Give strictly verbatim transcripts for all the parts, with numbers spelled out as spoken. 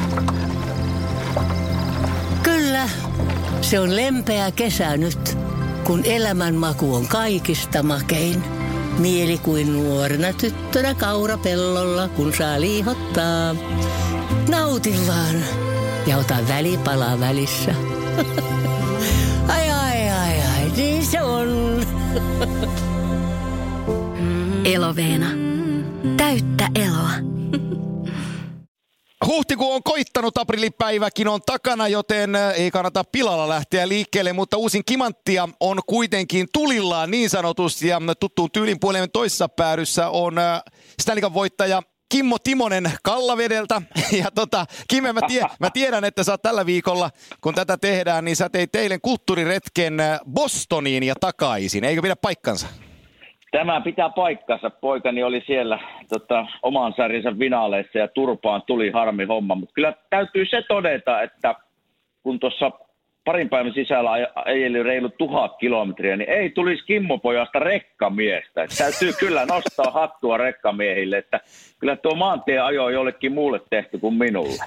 Kyllä, se on lempeä kesä nyt, kun elämän maku on kaikista makein. Mieli kuin nuorena tyttönä kaurapellolla, kun saa liihottaa. Nauti vaan ja ota välipala välissä. Ai ai ai ai, niin se on. Eloveena. Täyttä eloa. Huhtikuu on koittanut, aprillipäiväkin on takana, joten ei kannata pilalla lähteä liikkeelle, mutta uusin Kimanttia on kuitenkin tulillaan niin sanotusti, ja tuttuun tyylin puolemme toisessa päädyssä on Stanley Cup voittaja Kimmo Timonen Kallavedeltä. Ja tota, Kimme, mä, tie, mä tiedän, että sä oot tällä viikolla, kun tätä tehdään, niin sä teit eilen kulttuuriretken Bostoniin ja takaisin. Eikö pidä paikkansa? Tämä pitää paikkansa. Poikani oli siellä tota, oman sarjansa finaaleissa ja turpaan tuli harmi homma. Mutta kyllä täytyy se todeta, että kun tuossa parin päivän sisällä ajeli reilu tuhat kilometriä, niin ei tulisi Kimmo-pojasta rekkamiestä. Et täytyy kyllä nostaa hattua rekkamiehille, että kyllä tuo maantien ajo on jollekin muulle tehty kuin minulle.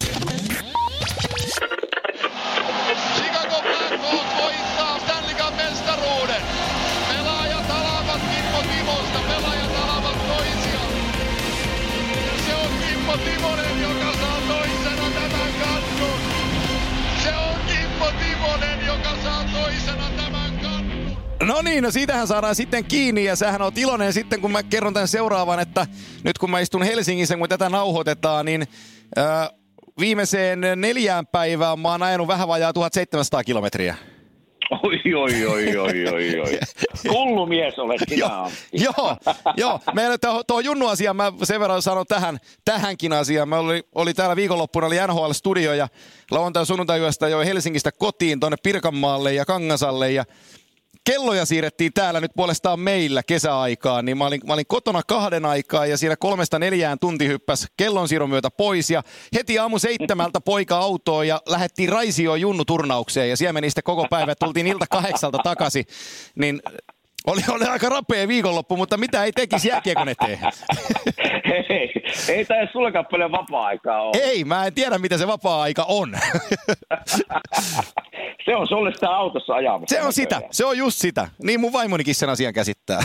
Chicago Blackhawks voittaa Stanley Cup -mestaruuden. Pelaajat alavat Kimmo Timosta, pelaajat alavat toisiaan. Se on Kimmo Timonen, joka saa toisena tämän kannun. Se on Kimmo Timonen, joka saa toisena tämän kannun. No niin, no siitähän saadaan sitten kiinni, ja sähän oot iloinen sitten, kun mä kerron tämän seuraavan, että nyt kun mä istun Helsingissä, kun tätä nauhoitetaan, niin äh, viimeiseen neljään päivään mä oon ajanut vähän vajaa tuhatseitsemänsataa kilometriä. Oi, oi, oi, oi, oi, oi. Hullu mies olet sinä, Antti. Joo, joo. Meillä tuohon Junnu-asiaan mä sen verran sanon tähän, tähänkin asiaan. Mä oli, oli täällä viikonloppuna, oli N H L-studio ja lauantai sunnuntaiyöstä jo Helsingistä kotiin tuonne Pirkanmaalle ja Kangasalle ja kelloja siirrettiin täällä nyt puolestaan meillä kesäaikaan, niin mä olin, mä olin kotona kahden aikaa ja siinä kolmesta neljään tunti hyppäs kellonsiirron myötä pois ja heti aamu seitsemältä poika autoon ja lähdettiin Raisioon Junnu-turnaukseen ja siellä meni sitten koko päivä, tultiin ilta kahdeksalta takaisin, niin oli, oli aika rapea viikonloppu, mutta mitä ei tekisi jääkiekon eteen? Hei, ei tämä sullekaan paljon vapaa-aikaa ole. Ei, mä en tiedä mitä se vapaa-aika on. Se on sulle sitä autossa ajamassa. Se on sitä, se on just sitä. Niin mun vaimonikin sen asian käsittää.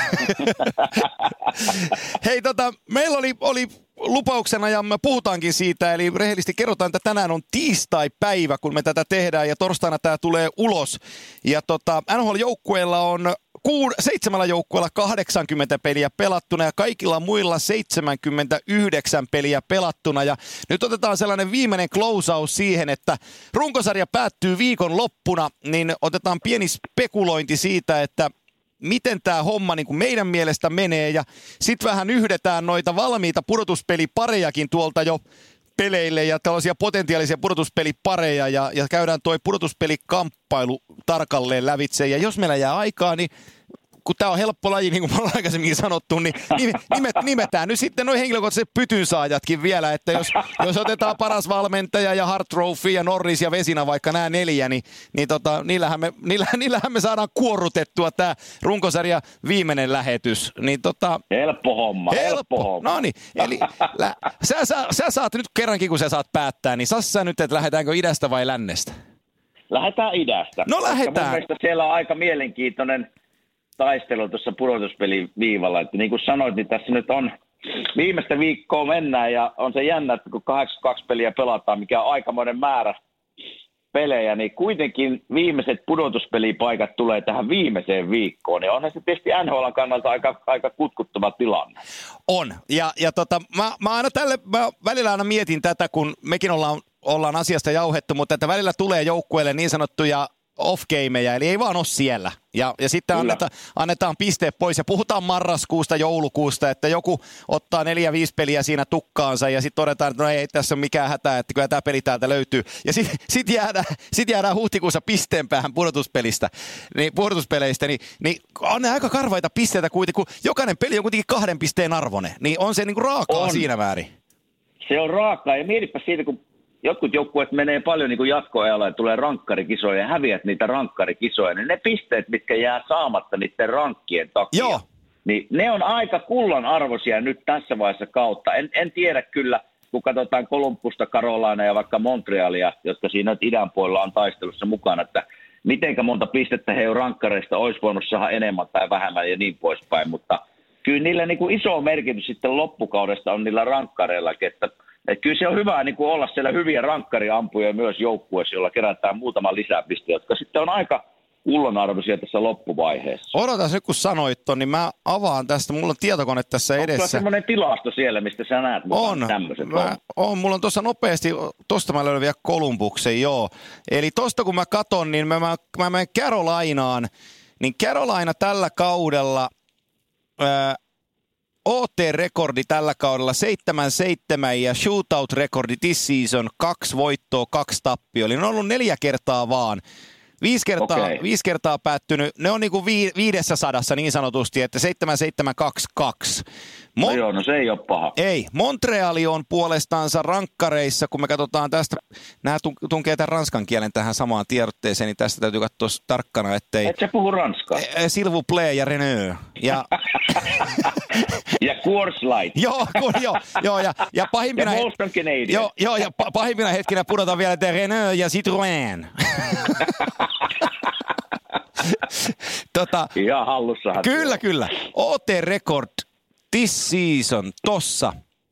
Hei tota, meillä oli, oli lupauksena ja me puhutaankin siitä, eli rehellisesti kerrotaan, että tänään on tiistai-päivä, kun me tätä tehdään ja torstaina tämä tulee ulos. Ja tota, N H L-joukkueella on kuud- seitsemällä joukkueella kahdeksankymmentä peliä pelattuna ja kaikilla muilla seitsemänkymmentäyhdeksän peliä pelattuna. Ja nyt otetaan sellainen viimeinen closeaus siihen, että runkosarja päättyy viikon loppuna, niin otetaan pieni spekulointi siitä, että miten tämä homma niin kuin meidän mielestä menee ja sitten vähän yhdetään noita valmiita pudotuspeliparejakin tuolta jo peleille ja tällaisia potentiaalisia pudotuspelipareja ja, ja käydään toi pudotuspelikamppailu tarkalleen lävitse ja jos meillä jää aikaa, niin kun tämä on helppo laji, niin kuin me ollaan aikaisemmin sanottu, niin nimet, nimetään nyt sitten noin henkilökohtaiset pytynsaajatkin vielä, että jos, jos otetaan paras valmentaja ja Hart Trophy ja Norris ja Vesina, vaikka nämä neljä, niin, niin tota, niillähän, me, niillähän, niillähän me saadaan kuorrutettua tämä runkosarja viimeinen lähetys. Niin tota, helppo homma, helppo, helppo homma. No niin, eli lä, sä, sä, sä saat nyt kerrankin, kun sä saat päättää, niin sassa nyt, että lähdetäänkö idästä vai lännestä? Lähdetään idästä. No lähdetään. Mun mielestä siellä on aika mielenkiintoinen taistelu tuossa pudotuspeliviivalla. Että niin kuin sanoit, niin tässä nyt on viimeistä viikkoa mennään ja on se jännä, että kun kahdeksankymmentäkaksi peliä pelataan, mikä on aikamoinen määrä pelejä, niin kuitenkin viimeiset pudotuspelipaikat tulee tähän viimeiseen viikkoon. Ja onhan se tietysti N H L:n kannalta aika, aika kutkuttava tilanne. On. Ja, ja tota, mä, mä aina tälle, mä välillä aina mietin tätä, kun mekin ollaan, ollaan asiasta jauhettu, mutta että välillä tulee joukkueelle niin sanottuja off-gameja, eli ei vaan ole siellä. Ja, ja sitten anneta, annetaan pisteet pois ja puhutaan marraskuusta, joulukuusta, että joku ottaa neljä, viisi peliä siinä tukkaansa ja sitten todetaan, että no ei tässä ole mikään hätä, että kyllä tämä peli täältä löytyy. Ja sitten sit jäädään, sit jäädään huhtikuussa pisteen päähän pudotuspelistä, niin, pudotuspeleistä, niin, niin on ne aika karvaita pisteitä kuitenkin, kun jokainen peli on kuitenkin kahden pisteen arvone, niin on se niinku raakaa on siinä väärin. Se on raakaa ja mietipä siitä, kun jotkut joukkueet menee paljon niin kuin jatkoajalla ja tulee rankkarikisoja ja häviät niitä rankkarikisoja, niin ne pisteet, mitkä jää saamatta niiden rankkien takia, Joo. niin ne on aika kullan arvoisia nyt tässä vaiheessa kautta. En, en tiedä kyllä, kun katsotaan Columbusta, Carolina ja vaikka Montrealia, jotka siinä idän puolella on taistelussa mukana, että mitenkä monta pistettä he rankkareista olisi voinut saada enemmän tai vähemmän ja niin poispäin, mutta kyllä niillä niin kuin iso merkitys sitten loppukaudesta on niillä rankkareillakin, että, että kyllä se on hyvä niin kuin olla siellä hyviä rankkariampuja myös joukkueessa, jolla kerätään muutama lisäpiste, jotka sitten on aika kullanarvoisia tässä loppuvaiheessa. Odotas nyt, kun sanoit ton, niin mä avaan tästä. Mulla on tietokone tässä Onko edessä. On semmoinen tilasto siellä, mistä sä näet on. tämmöiset? Mä, on. on. Mulla on tuossa nopeasti, tosta mä löydän vielä Columbuksen, joo. Eli tosta kun mä katon, niin mä, mä, mä menen Carolinaan, niin Carolina tällä kaudella, ää, O T-rekordi tällä kaudella seitsemän seitsemän ja shootout-rekordi this season, kaksi voittoa, kaksi tappioa. Eli ne on ollut neljä kertaa vaan. Viisi kertaa, okay. viisi kertaa päättynyt, ne on niinku vi, viidessä sadassa niin sanotusti, että seitsemän seitsemän kaksi kaksi. Mon- no joo, no se ei ole paha. Ei, Montreali on puolestaansa rankkareissa, kun me katsotaan tästä, nämä tunkee tämän ranskan kielen tähän samaan tiedotteeseen, niin tästä täytyy katsoa tarkkana, ettei... Et sä puhu ranskaa? S'il vous plaît ja Renault. Ja... ja Coors Light. joo, ku, joo, joo, ja, ja pahimpina... Ja Molson Canadian. Joo, joo, ja pahimpina hetkinä pudotaan vielä, että Renault ja Citroën. tota, ihan hallussahan. Kyllä, kyllä. O T-record this season tossa.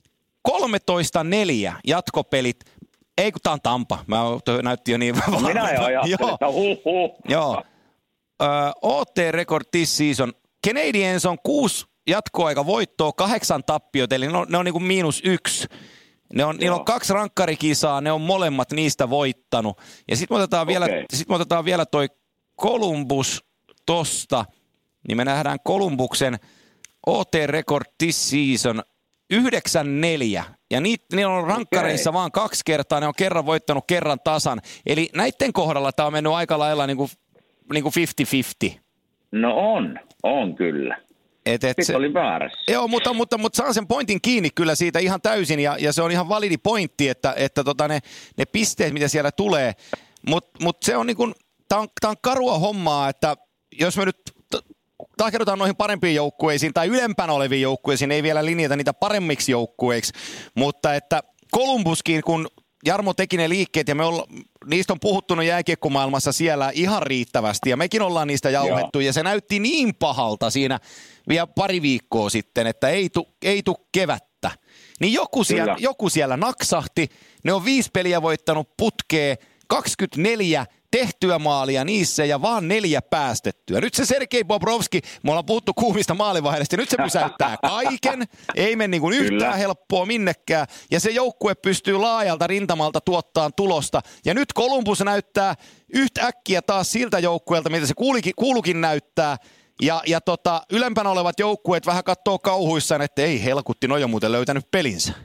kolmetoista neljä jatkopelit. Ei kun tää on Tampa. Mä näytti jo niin. No minä jo ajattelin, että huh huh. Joo. Ö, O T-record this season. Canadiens on kuusi jatkoaika voittoa, kahdeksan tappiot, eli ne on, ne on niin kuin miinus yksi. Ne on, niillä on kaksi rankkarikisaa, ne on molemmat niistä voittanut. Ja sitten me otetaan vielä, okay. sit me otetaan vielä toi Columbus tosta, niin me nähdään Columbuksen O T-record this season yhdeksän neljä. Ja niitä, ne on rankkareissa okay. vaan kaksi kertaa, ne on kerran voittanut, kerran tasan. Eli näiden kohdalla tämä on mennyt aika lailla niin kuin, niin kuin viisikymmentä viisikymmentä. No on, on kyllä. Et, et se oli väärässä. Joo, mutta, mutta, mutta saan sen pointin kiinni kyllä siitä ihan täysin, ja, ja se on ihan validi pointti, että, että tota ne, ne pisteet, mitä siellä tulee. Mutta mut se on niin kuin, tää on, tää on karua hommaa, että jos me nyt takerrotaan noihin parempiin joukkueisiin tai ylempänä oleviin joukkueisiin, ei vielä linjata niitä paremmiksi joukkueiksi, mutta että Columbuskin, kun Jarmo teki ne liikkeet ja me olla, niistä on puhuttunut jääkiekkomaailmassa siellä ihan riittävästi ja mekin ollaan niistä jauhettu. Joo. Ja se näytti niin pahalta siinä vielä pari viikkoa sitten, että ei tu, ei tu kevättä. Niin joku siellä, joku siellä naksahti, ne on viisi peliä voittanut putkeen, kaksikymmentäneljä tehtyä maalia niissä ja vaan neljä päästettyä. Nyt se Sergei Bobrovski, me ollaan puhuttu kuumista maalivaiheista, nyt se pysäyttää kaiken, ei mene niin kuin yhtään helppoa minnekään, ja se joukkue pystyy laajalta rintamalta tuottaa tulosta. Ja nyt Columbus näyttää yhtäkkiä taas siltä joukkueelta, mitä se kuulukin, kuulukin näyttää, ja, ja tota, ylempänä olevat joukkueet vähän katsoo kauhuissaan, että ei helkutti, no jo muuten löytänyt pelinsä.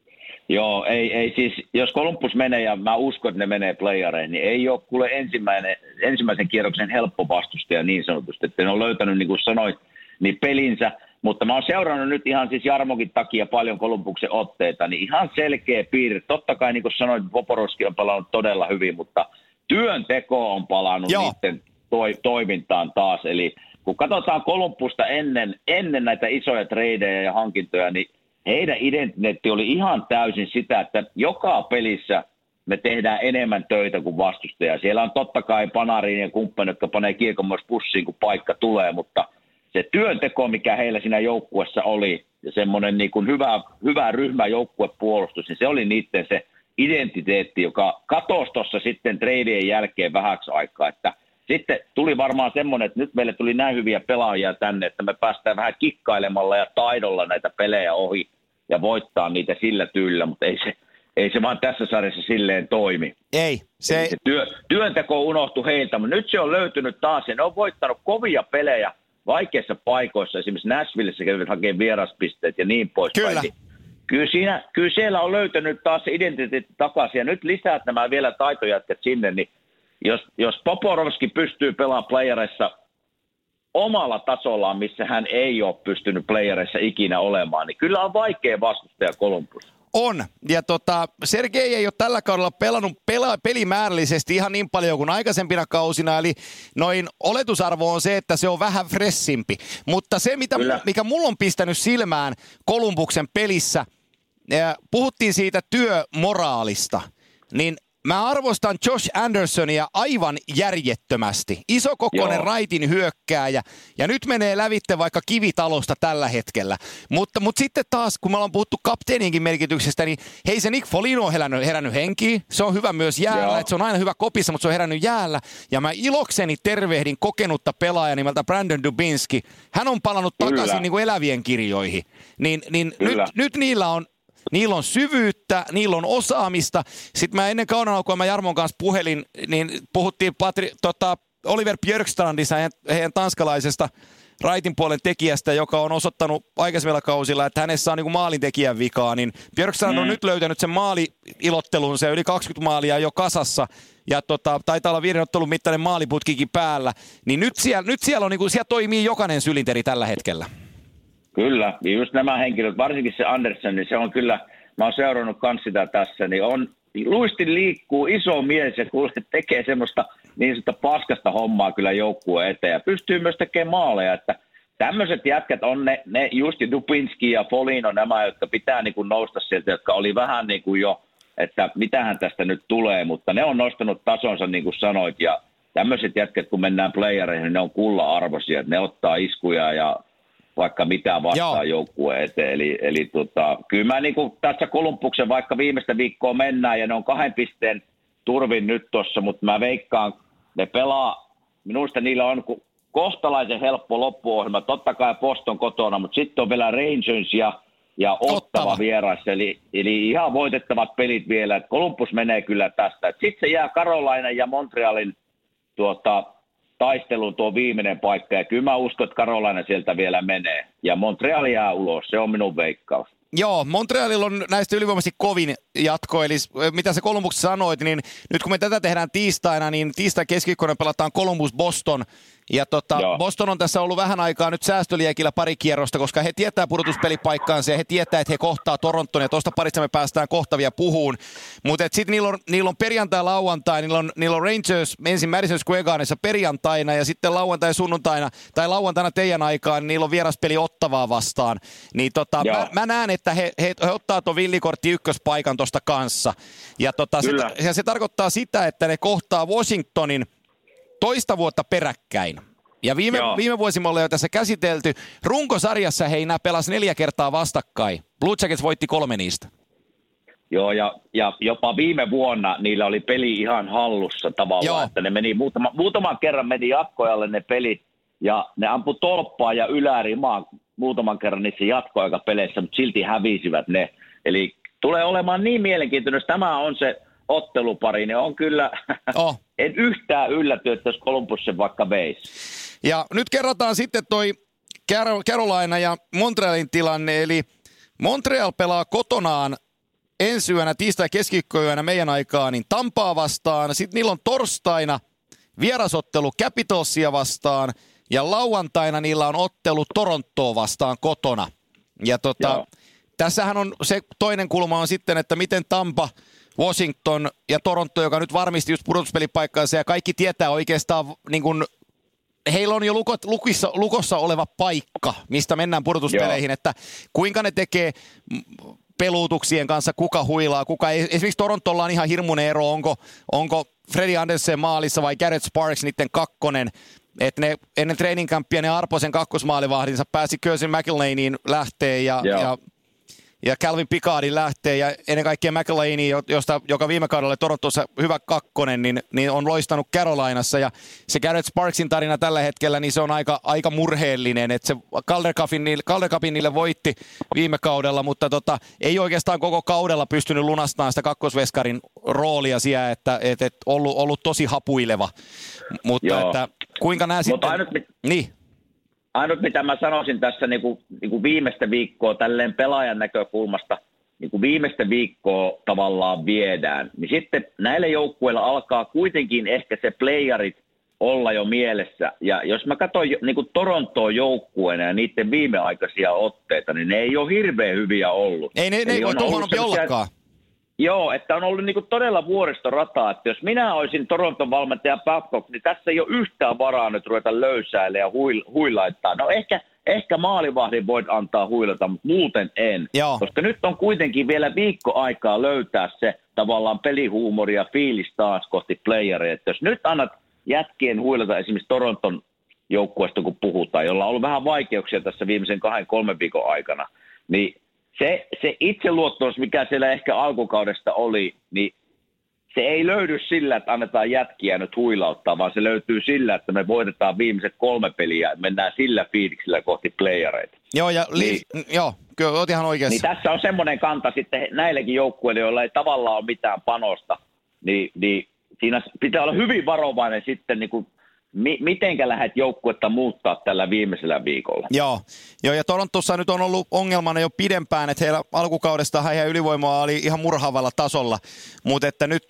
Joo, ei, ei siis, jos Columbus menee, ja mä uskon, että ne menee playareihin, niin ei ole kuule ensimmäinen, ensimmäisen kierroksen helppo vastustaja niin sanotusti, että ne on löytänyt, niin kuin sanoit, niin pelinsä, mutta mä oon seurannut nyt ihan siis Jarmokin takia paljon Columbuksen otteita, niin ihan selkeä piirre. Totta kai, niin kuin sanoit, Poporowski on palannut todella hyvin, mutta työnteko on palannut Joo. niiden toi, toimintaan taas, eli kun katsotaan Columbusta ennen, ennen näitä isoja tradeja ja hankintoja, niin heidän identiteetti oli ihan täysin sitä, että joka pelissä me tehdään enemmän töitä kuin vastustaja. Siellä on totta kai Panarin ja kumppanit, jotka panee kiekon myös pussiin, kun paikka tulee, mutta se työnteko, mikä heillä siinä joukkuessa oli, ja semmoinen niin kuin hyvä, hyvä ryhmä joukkuepuolustus, niin se oli niiden se identiteetti, joka katosi tuossa sitten treidien jälkeen vähäksi aikaa, että sitten tuli varmaan semmoinen, että nyt meille tuli näin hyviä pelaajia tänne, että me päästään vähän kikkailemalla ja taidolla näitä pelejä ohi ja voittaa niitä sillä tyylillä, mutta ei se, ei se vaan tässä sarjassa silleen toimi. Ei. Se... se työ, työnteko unohtui heiltä, mutta nyt se on löytynyt taas ja ne on voittanut kovia pelejä vaikeissa paikoissa. Esimerkiksi Nashvillessä kävivät hakemaan vieraspisteet ja niin poispäin. Kyllä. Kyllä, siinä, kyllä siellä on löytänyt taas se identiteetti takaisin ja nyt lisäät nämä vielä taitojätkät sinne, niin Jos, jos Poporowski pystyy pelaamaan playereissa omalla tasollaan, missä hän ei ole pystynyt playereissa ikinä olemaan, niin kyllä on vaikea vastustaja Columbus. On. Ja tota, Sergei ei ole tällä kaudella pelannut pela- pelimäärällisesti ihan niin paljon kuin aikaisempina kausina, eli noin oletusarvo on se, että se on vähän fressimpi. Mutta se, mitä, mikä mulla on pistänyt silmään Columbuksen pelissä, puhuttiin siitä työmoraalista, niin mä arvostan Josh Andersonia aivan järjettömästi. Isokokoinen Joo. raitin hyökkääjä, ja nyt menee lävitte vaikka kivitalosta tällä hetkellä. Mutta, mutta sitten taas, kun me ollaan puhuttu kapteeniinkin merkityksestä, niin hei, se Nick Foligno on herännyt, herännyt henkiin. Se on hyvä myös jäällä, että se on aina hyvä kopissa, mutta se on herännyt jäällä. Ja mä ilokseni tervehdin kokenutta pelaajaa nimeltä Brandon Dubinsky. Hän on palannut Kyllä. takaisin niin kuin elävien kirjoihin. Niin, niin nyt, nyt niillä on Niillä on syvyyttä, niillä on osaamista. Sitten mä ennen kauden kun mä Jarmon kanssa puhelin, niin puhuttiin Patri, tota, Oliver Björkstrandista, heidän, heidän tanskalaisesta raitin puolen tekijästä, joka on osoittanut aikaisemmilla kausilla, että hänessä on niin kuin maalintekijän vikaa. Niin Björkstrand mm. on nyt löytänyt sen maali-ilottelun, se yli kaksikymmentä maalia jo kasassa. Ja tota, taitaa olla viiden ottelun mittainen maaliputkikin päällä. Niin nyt siellä, nyt siellä, on, niin kuin, siellä toimii jokainen sylinteri tällä hetkellä. Kyllä, ja just nämä henkilöt, varsinkin se Andersen, niin se on kyllä, mä oon seurannut kans sitä tässä, niin on, luistin liikkuu, iso mies ja kuule tekee semmoista niin sanotusta paskasta hommaa kyllä joukkueen eteen ja pystyy myös tekemään maaleja, että tämmöiset jätkät on ne, ne just Dubinsky ja Foligno nämä, jotka pitää niin kuin nousta sieltä, jotka oli vähän niin kuin jo, että mitähän tästä nyt tulee, mutta ne on nostanut tasonsa niin kuin sanoit ja tämmöiset jätkät kun mennään playereihin, niin ne on kulla-arvoisia, että ne ottaa iskuja ja vaikka mitä vastaan joukkueen eteen. Eli, eli tota, kyllä mä niin kuin tässä Kolumbuksen vaikka viimeistä viikkoa mennään ja ne on kahden pisteen turvin nyt tuossa, mutta mä veikkaan, ne pelaa, minusta niillä on kohtalaisen helppo loppuohjelma, totta kai Boston kotona, mutta sitten on vielä Rangers ja, ja Ottava, Ottava vieraissa, eli, eli ihan voitettavat pelit vielä, että Columbus menee kyllä tästä. Sitten se jää Carolina ja Montrealin tuota, taisteluun tuo viimeinen paikka, ja kyllä mä uskon, että Carolina sieltä vielä menee. Ja Montreal jää ulos, se on minun veikkaus. Joo, Montrealilla on näistä ylivoimaisesti kovin jatko, eli mitä sä Columbuksessa sanoit, niin nyt kun me tätä tehdään tiistaina, niin tiistai keskiviikkona pelataan Columbus-Boston, ja tota, Boston on tässä ollut vähän aikaa nyt säästöliekillä pari kierrosta, koska he tietää pudotuspelipaikkaansa ja he tietää, että he kohtaa Toronton, ja tuosta parissa me päästään kohta vielä puhuun. Mutta sitten niillä on, niillä on perjantai-lauantai, niillä on, niillä on Rangers ensin Madison Square Gardenissa perjantaina, ja sitten lauantai-sunnuntaina, tai lauantaina teidän aikaan, niin niillä on vieraspeli Ottavaa vastaan. Niin tota, mä, mä näen, että he, he, he ottaa tuon villikortti ykköspaikan tuosta kanssa. Ja, tota, se, ja se tarkoittaa sitä, että ne kohtaa Washingtonin toista vuotta peräkkäin. Ja viime, viime vuosi me ollaan jo tässä käsitelty. Runkosarjassa heinä pelasi neljä kertaa vastakkain. Blue Jackets voitti kolme niistä. Joo, ja, ja jopa viime vuonna niillä oli peli ihan hallussa tavallaan, Joo. että ne meni muutama, muutaman kerran meni jatkoajalle ne pelit, ja ne ampui tolppaa ja ylärimaa muutaman kerran niissä jatkoaikapeleissä, mutta silti hävisivät ne. Eli tulee olemaan niin mielenkiintoinen, jos tämä on se ottelupari, niin on kyllä, oh. en yhtään ylläty, että jos Columbus sen vaikka veisi. Ja nyt kerrotaan sitten toi Carolina ja Montrealin tilanne, eli Montreal pelaa kotonaan ensi yönä, tiistai- ja keskiviikkoyönä meidän aikaan, niin Tampaa vastaan, sitten niillä on torstaina vierasottelu Capitalsia vastaan, ja lauantaina niillä on ottelu Torontoa vastaan kotona. Ja tota, tässähän on se toinen kulma on sitten, että miten Tampa, Washington ja Toronto, joka nyt varmisti just pudotuspelipaikkaansa, ja kaikki tietää oikeastaan, niin kuin, heillä on jo lukot, lukissa, lukossa oleva paikka, mistä mennään pudotuspeleihin, Joo. että kuinka ne tekee peluutuksien kanssa, kuka huilaa, kuka ei. Esimerkiksi Torontolla on ihan hirmuinen ero, onko, onko Freddie Andersen maalissa vai Garrett Sparks niiden kakkonen. Että ne ennen training campia ne Arposen kakkosmaalivahdinsa pääsi Curtin McElhaneen lähteen ja, ja, ja Calvin Picardin lähteen ja ennen kaikkea McElhaney, josta, joka viime kaudella Torontossa hyvä kakkonen, niin, niin on loistanut Carolinassa ja se Garrett Sparksin tarina tällä hetkellä, niin se on aika, aika murheellinen, että se Calder Cupin, Calder Cupin niille voitti viime kaudella, mutta tota, ei oikeastaan koko kaudella pystynyt lunastamaan sitä kakkosveskarin roolia siellä, että et, et ollut, ollut tosi hapuileva, mutta Joo. että kuinka nämä sitten... Ainut, niin. ainut mitä mä sanoisin tässä niin kuin, niin kuin viimeistä viikkoa tälleen pelaajan näkökulmasta, niin kuin viimeistä viikkoa tavallaan viedään, niin sitten näillä joukkueilla alkaa kuitenkin ehkä se playerit olla jo mielessä. Ja jos mä katson niin kuin Torontoon joukkueena ja niiden viimeaikaisia otteita, niin ne ei ole hirveän hyviä ollut. Ei ne, ne ei voi tuohon ollakaan. Joo, että on ollut niinku todella vuoristorataa, että jos minä olisin Toronton valmentaja Babcock, niin tässä ei ole yhtään varaa nyt ruveta löysäille ja huil, huilaittaa. No ehkä, ehkä maalivahdin voit antaa huilata, mutta muuten en. Joo. Koska nyt on kuitenkin vielä viikko aikaa löytää se tavallaan pelihuumori ja fiilis taas kohti playeria. Että jos nyt annat jätkien huilata esimerkiksi Toronton joukkueesta, kun puhutaan, jolla on ollut vähän vaikeuksia tässä viimeisen kahden, kolmen viikon aikana, niin se, se itseluottamus, mikä siellä ehkä alkukaudesta oli, niin se ei löydy sillä, että annetaan jätkiä nyt huilauttaa, vaan se löytyy sillä, että me voitetaan viimeiset kolme peliä ja mennään sillä fiiliksellä kohti playereita. Joo, ja li- niin, joo, kyllä olet ihan oikeassa. Niin tässä on semmoinen kanta sitten näillekin joukkueille, joilla ei tavallaan ole mitään panosta, niin, niin siinä pitää olla hyvin varovainen sitten, niin kuin, mi- mitenkä lähdet joukkuetta muuttaa tällä viimeisellä viikolla. Joo, joo, ja Torontossa nyt on ollut ongelmana jo pidempään, että heillä alkukaudesta heidän ylivoimaa oli ihan murhaavalla tasolla, mutta että nyt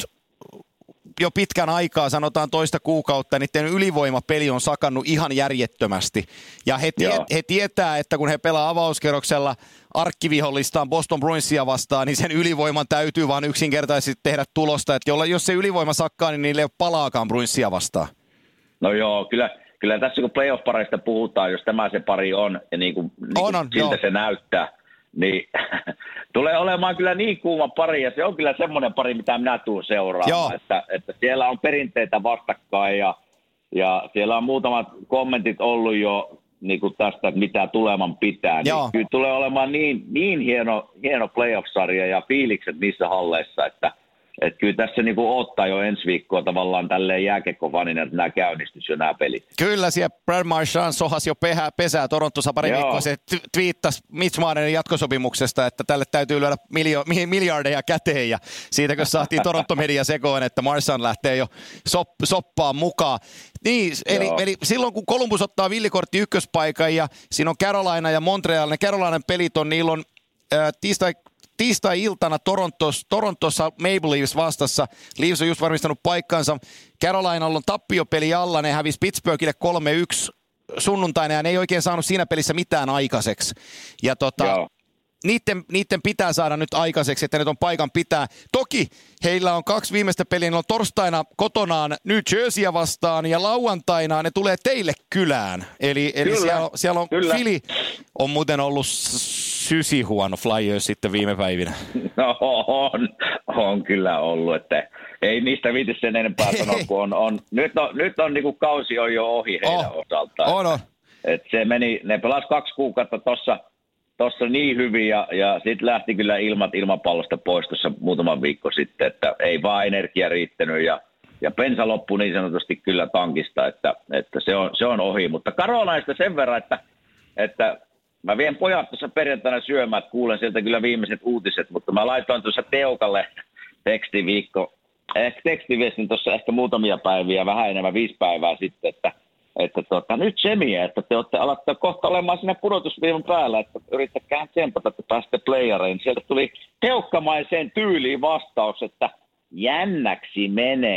jo pitkän aikaa, sanotaan toista kuukautta, niiden ylivoimapeli on sakannut ihan järjettömästi. Ja he, tie, he tietää, että kun he pelaa avauskerroksella arkkivihollistaan Boston Bruinsia vastaan, niin sen ylivoiman täytyy vaan yksinkertaisesti tehdä tulosta. Että jos se ylivoima sakkaa, niin niille ei ole palaakaan Bruinsia vastaan. No joo, kyllä, kyllä tässä kun playoff-pareista puhutaan, jos tämä se pari on, ja niin kuin, niin kuin on, on, siltä joo. se näyttää, niin tulee olemaan kyllä niin kuuma pari, ja se on kyllä semmoinen pari, mitä minä tuun seuraamaan, että, että siellä on perinteitä vastakkain, ja, ja siellä on muutamat kommentit ollut jo niin kuin tästä, mitä tuleman pitää. Niin kyllä tulee olemaan niin, niin hieno, hieno playoff-sarja ja fiilikset niissä halleissa, että Että kyllä tässä niinku odottaa jo ensi viikkoa tavallaan tälleen jääkiekko-vanina, että nämä käynnistys jo nämä pelit. Kyllä, siellä Brad Marchand sohasi jo pehää, pesää Torontossa pari Joo. viikkoa. Se twiittasi Mitch Marnerin jatkosopimuksesta, että tälle täytyy lyödä miljo- miljardeja käteen. Ja siitä kun saatiin Toronto-media sekoon, että Marchand lähtee jo sop- soppaan mukaan. Niin, eli, eli silloin kun Columbus ottaa villikortti ykköspaikan ja siinä on Carolina ja Montreal, ne Carolinan pelit on, niillä on äh, tiistai Tiistai-iltana Torontossa, Torontossa Maple Leafs vastassa. Leafs on just varmistanut paikkansa. Carolinalla on tappiopeli alla. Ne hävisi Pittsburghille kolme yksi sunnuntaina ja ne ei oikein saanut siinä pelissä mitään aikaiseksi. Ja tota, niiden, niiden pitää saada nyt aikaiseksi, että ne on paikan pitää. Toki heillä on kaksi viimeistä peliä. Ne on torstaina kotonaan New Jerseyä vastaan ja lauantaina ne tulee teille kylään. Eli, eli kyllä, siellä, siellä on kyllä. Philly on muuten ollut sysi huono Flyers sitten viime päivinä. No on, on kyllä ollut, että ei niistä viitisi sen enempää sanoa, kun on, on. Nyt on, nyt on niin kuin kausi on jo ohi heidän oh, osaltaan. On, on. Että se meni, ne pelasi kaksi kuukautta tossa, tossa niin hyvin ja, ja sitten lähti kyllä ilmat ilmapallosta pois tuossa muutaman viikko sitten, että ei vaan energia riittänyt ja, ja bensa loppui niin sanotusti kyllä tankista, että, että se, on, se on ohi. Mutta Carolinasta sen verran, että, että mä vien pojat tuossa perjantaina syömään, että kuulen sieltä kyllä viimeiset uutiset, mutta mä laitoin tuossa Teukalle tekstiviikko, eh, tekstiviestin tuossa ehkä muutamia päiviä, vähän enemmän viisi päivää sitten, että, että tota, nyt semiä, että te olette alattaa kohta olemaan sinne pudotusviivan päällä, että yrittäkää tsempata, että pääsette playereihin. Sieltä tuli teukkamaiseen tyyliin vastaus, että jännäksi menee.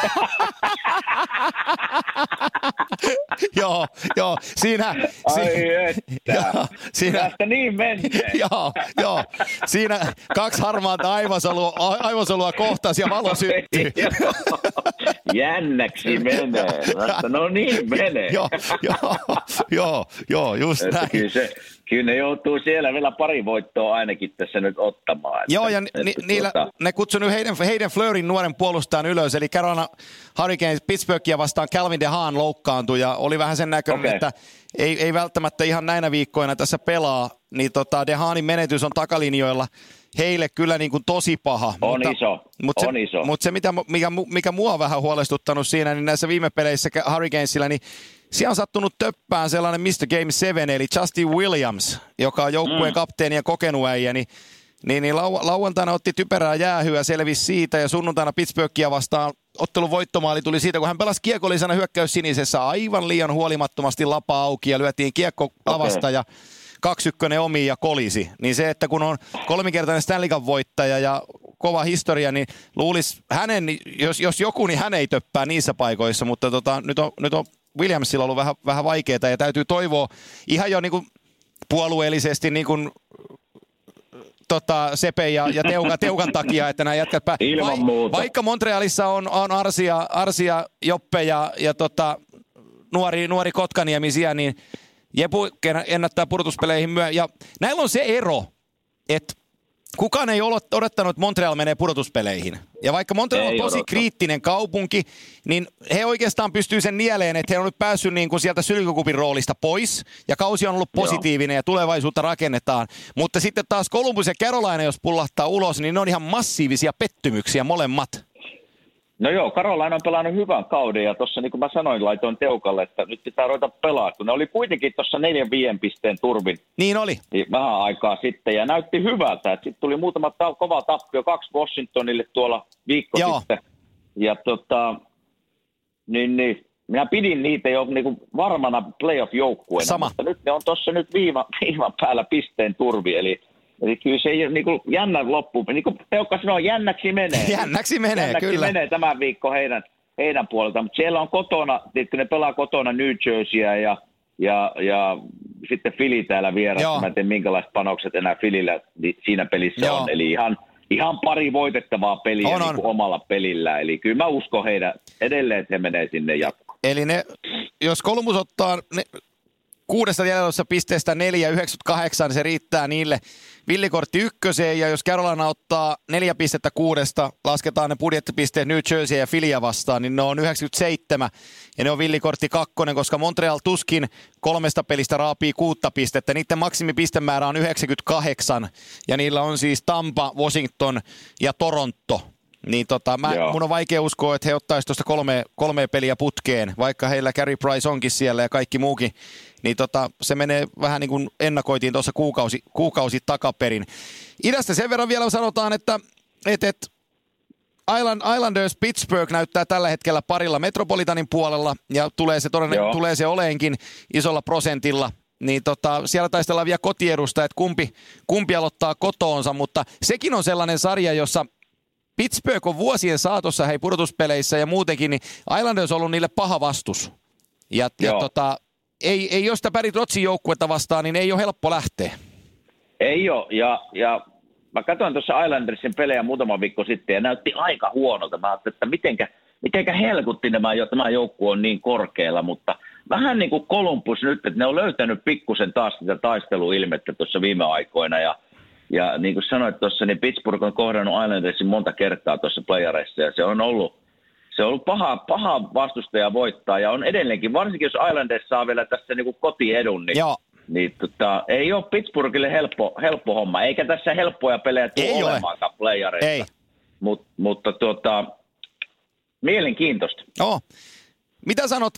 Joo, joo, siinä... Ai si- että, joo, siinä, tästä niin menee. Joo, joo, siinä kaksi harmaata aivosolua, aivosolua kohtasi ja valo syttyi. Jännäksi menee. No niin menee. Joo, joo, joo, joo, just että näin. Kyllä, se, kyllä ne joutuu siellä vielä pari voittoa ainakin tässä nyt ottamaan. Että, joo, ja ni, että, niillä, tuota... ne kutsunut heidän, heidän Fleurin nuoren puolustajan ylös, eli Carolina Hurricanes Pittsburghia vastaan Calvin DeHaan loukkaantui, ja oli vähän sen näköinen, okay. että ei, ei välttämättä ihan näinä viikkoina tässä pelaa, niin tota DeHaanin menetys on takalinjoilla heille kyllä niin kuin tosi paha. On mutta, iso, mutta on se, iso. Mutta se, mitä, mikä, mikä mua on vähän huolestuttanut siinä, niin näissä viime peleissä Hurricanesilla, niin siellä on sattunut töppään sellainen mister Game seven, eli Justin Williams, joka on joukkueen mm. kapteeni ja kokenut äijä, niin, niin, niin lau, lauantaina otti typerää jäähyä, selvisi siitä, ja sunnuntaina Pittsburghia vastaan ottelun voittomaali tuli siitä, kun hän pelasi kiekollisena hyökkäys sinisessä aivan liian huolimattomasti lapa auki, ja lyötiin kiekko lavasta, okay. ja kaksi ykkönen omiin ja kolisi. Niin se, että kun on kolmikertainen Stanley Cup voittaja ja kova historia, niin luulisi hänen, jos, jos joku, niin hän ei töppää niissä paikoissa, mutta tota, nyt on, nyt on Williamsilla ollut vähän, vähän vaikeaa ja täytyy toivoa ihan jo niin kuin puolueellisesti niin kuin, tota, Sepe ja, ja teuka, Teukan takia, että nämä jätkät pää... Ilman muuta. Vaikka Montrealissa on, on Arsia, Arsia, Joppe ja, ja tota, nuori, nuori Kotkaniemi siellä, niin Jepu ennättää pudotuspeleihin myö. Ja näillä on se ero, että kukaan ei ole odottanut, että Montreal menee pudotuspeleihin. Ja vaikka Montreal on tosi odottaa. kriittinen kaupunki, niin he oikeastaan pystyy sen nieleen, että he on nyt päässyt niin kuin sieltä sylkykupin roolista pois. Ja kausi on ollut positiivinen Joo. ja tulevaisuutta rakennetaan. Mutta sitten taas Columbus ja Carolina, jos pullahtaa ulos, niin ne on ihan massiivisia pettymyksiä molemmat. No joo, Carolina on pelannut hyvän kauden ja tuossa niin kuin mä sanoin, laitoin Teukalle, että nyt pitää ruveta pelaa, kun ne oli kuitenkin tuossa neljän viien pisteen turvin. Niin oli. Vähän aikaa sitten ja näytti hyvältä, että sitten tuli muutama ta- kova tappio, kaksi Washingtonille tuolla viikko joo. sitten. Ja tota, niin, niin, minä pidin niitä jo niin kuin varmana playoff-joukkueena, Sama. Mutta nyt ne on tuossa nyt viivan, viivan päällä pisteen turvi, eli Eli kyllä se ei niin kuin jännä loppu. Niin kuin Teukka sanoo, jännäksi menee. Jännäksi menee, jännäksi kyllä. menee tämän viikko heidän, heidän puolelta. Mutta siellä on kotona, ne pelaa kotona New Jerseyä ja, ja, ja sitten Philly täällä vieressä. Mä en tiedä, minkälaiset panokset enää Phillyllä siinä pelissä Joo. on. Eli ihan, ihan pari voitettavaa peliä on, niin on. kuin omalla pelillä. Eli kyllä mä uskon heidän edelleen, että he menee sinne jatkoon. Eli ne, jos Columbus ottaa ne, kuudesta jäljellä pisteestä neljä yhdeksänkymmentäkahdeksan, se riittää niille villikortti ykköseen, ja jos Carolina ottaa neljä pistettä kuudesta, lasketaan ne budjettipisteet New Jersey ja Philia vastaan, niin ne on yhdeksänkymmentäseitsemän, ja ne on villikortti kakkonen, koska Montreal tuskin kolmesta pelistä raapii kuutta pistettä. Niiden maksimipistemäärä on yhdeksänkymmentäkahdeksan, ja niillä on siis Tampa, Washington ja Toronto. Niin tota, mä, mun on vaikea uskoa, että he ottaisivat tuosta kolme, kolme peliä putkeen, vaikka heillä Carey Price onkin siellä ja kaikki muukin. Niin tota, se menee vähän niin kuin ennakoitiin tuossa kuukausi, kuukausi takaperin. Idästä sen verran vielä sanotaan, että et, et Island, Islanders Pittsburgh näyttää tällä hetkellä parilla Metropolitanin puolella, ja tulee se, todennäköisesti tulee se oleenkin isolla prosentilla. Niin tota, siellä taistellaan vielä kotiedusta, että kumpi, kumpi aloittaa kotoonsa, mutta sekin on sellainen sarja, jossa Pittsburgh on vuosien saatossa hei pudotuspeleissä ja muutenkin, niin Islanders on ollut niille paha vastus. Ja, ja tota, ei, ei jos sitä Barry Trotzin joukkuetta vastaan, niin ei ole helppo lähteä. Ei ole, ja, ja mä katsoin tuossa Islandersin pelejä muutama viikko sitten ja näytti aika huonolta. Mä ajattelin, että mitenkä, mitenkä helkutti nämä, tämä joukkue on niin korkealla, mutta vähän niin kuin Columbus nyt, että ne on löytänyt pikkusen taas sitä taisteluilmettä tuossa viime aikoina, ja Ja niin kuin sanoit tuossa, niin Pittsburgh on kohdannut Islandersin monta kertaa tuossa playareissa, ja se on ollut, se on ollut paha, paha vastustaja voittaa, ja on edelleenkin, varsinkin jos Islanders saa vielä tässä niin kuin kotiedun, niin, niin tota, ei ole Pittsburghille helppo, helppo homma, eikä tässä helppoja pelejä tule olemaankaan playareissa. Mut, mutta tuota, mielenkiintoista. Oh. Mitä sanot,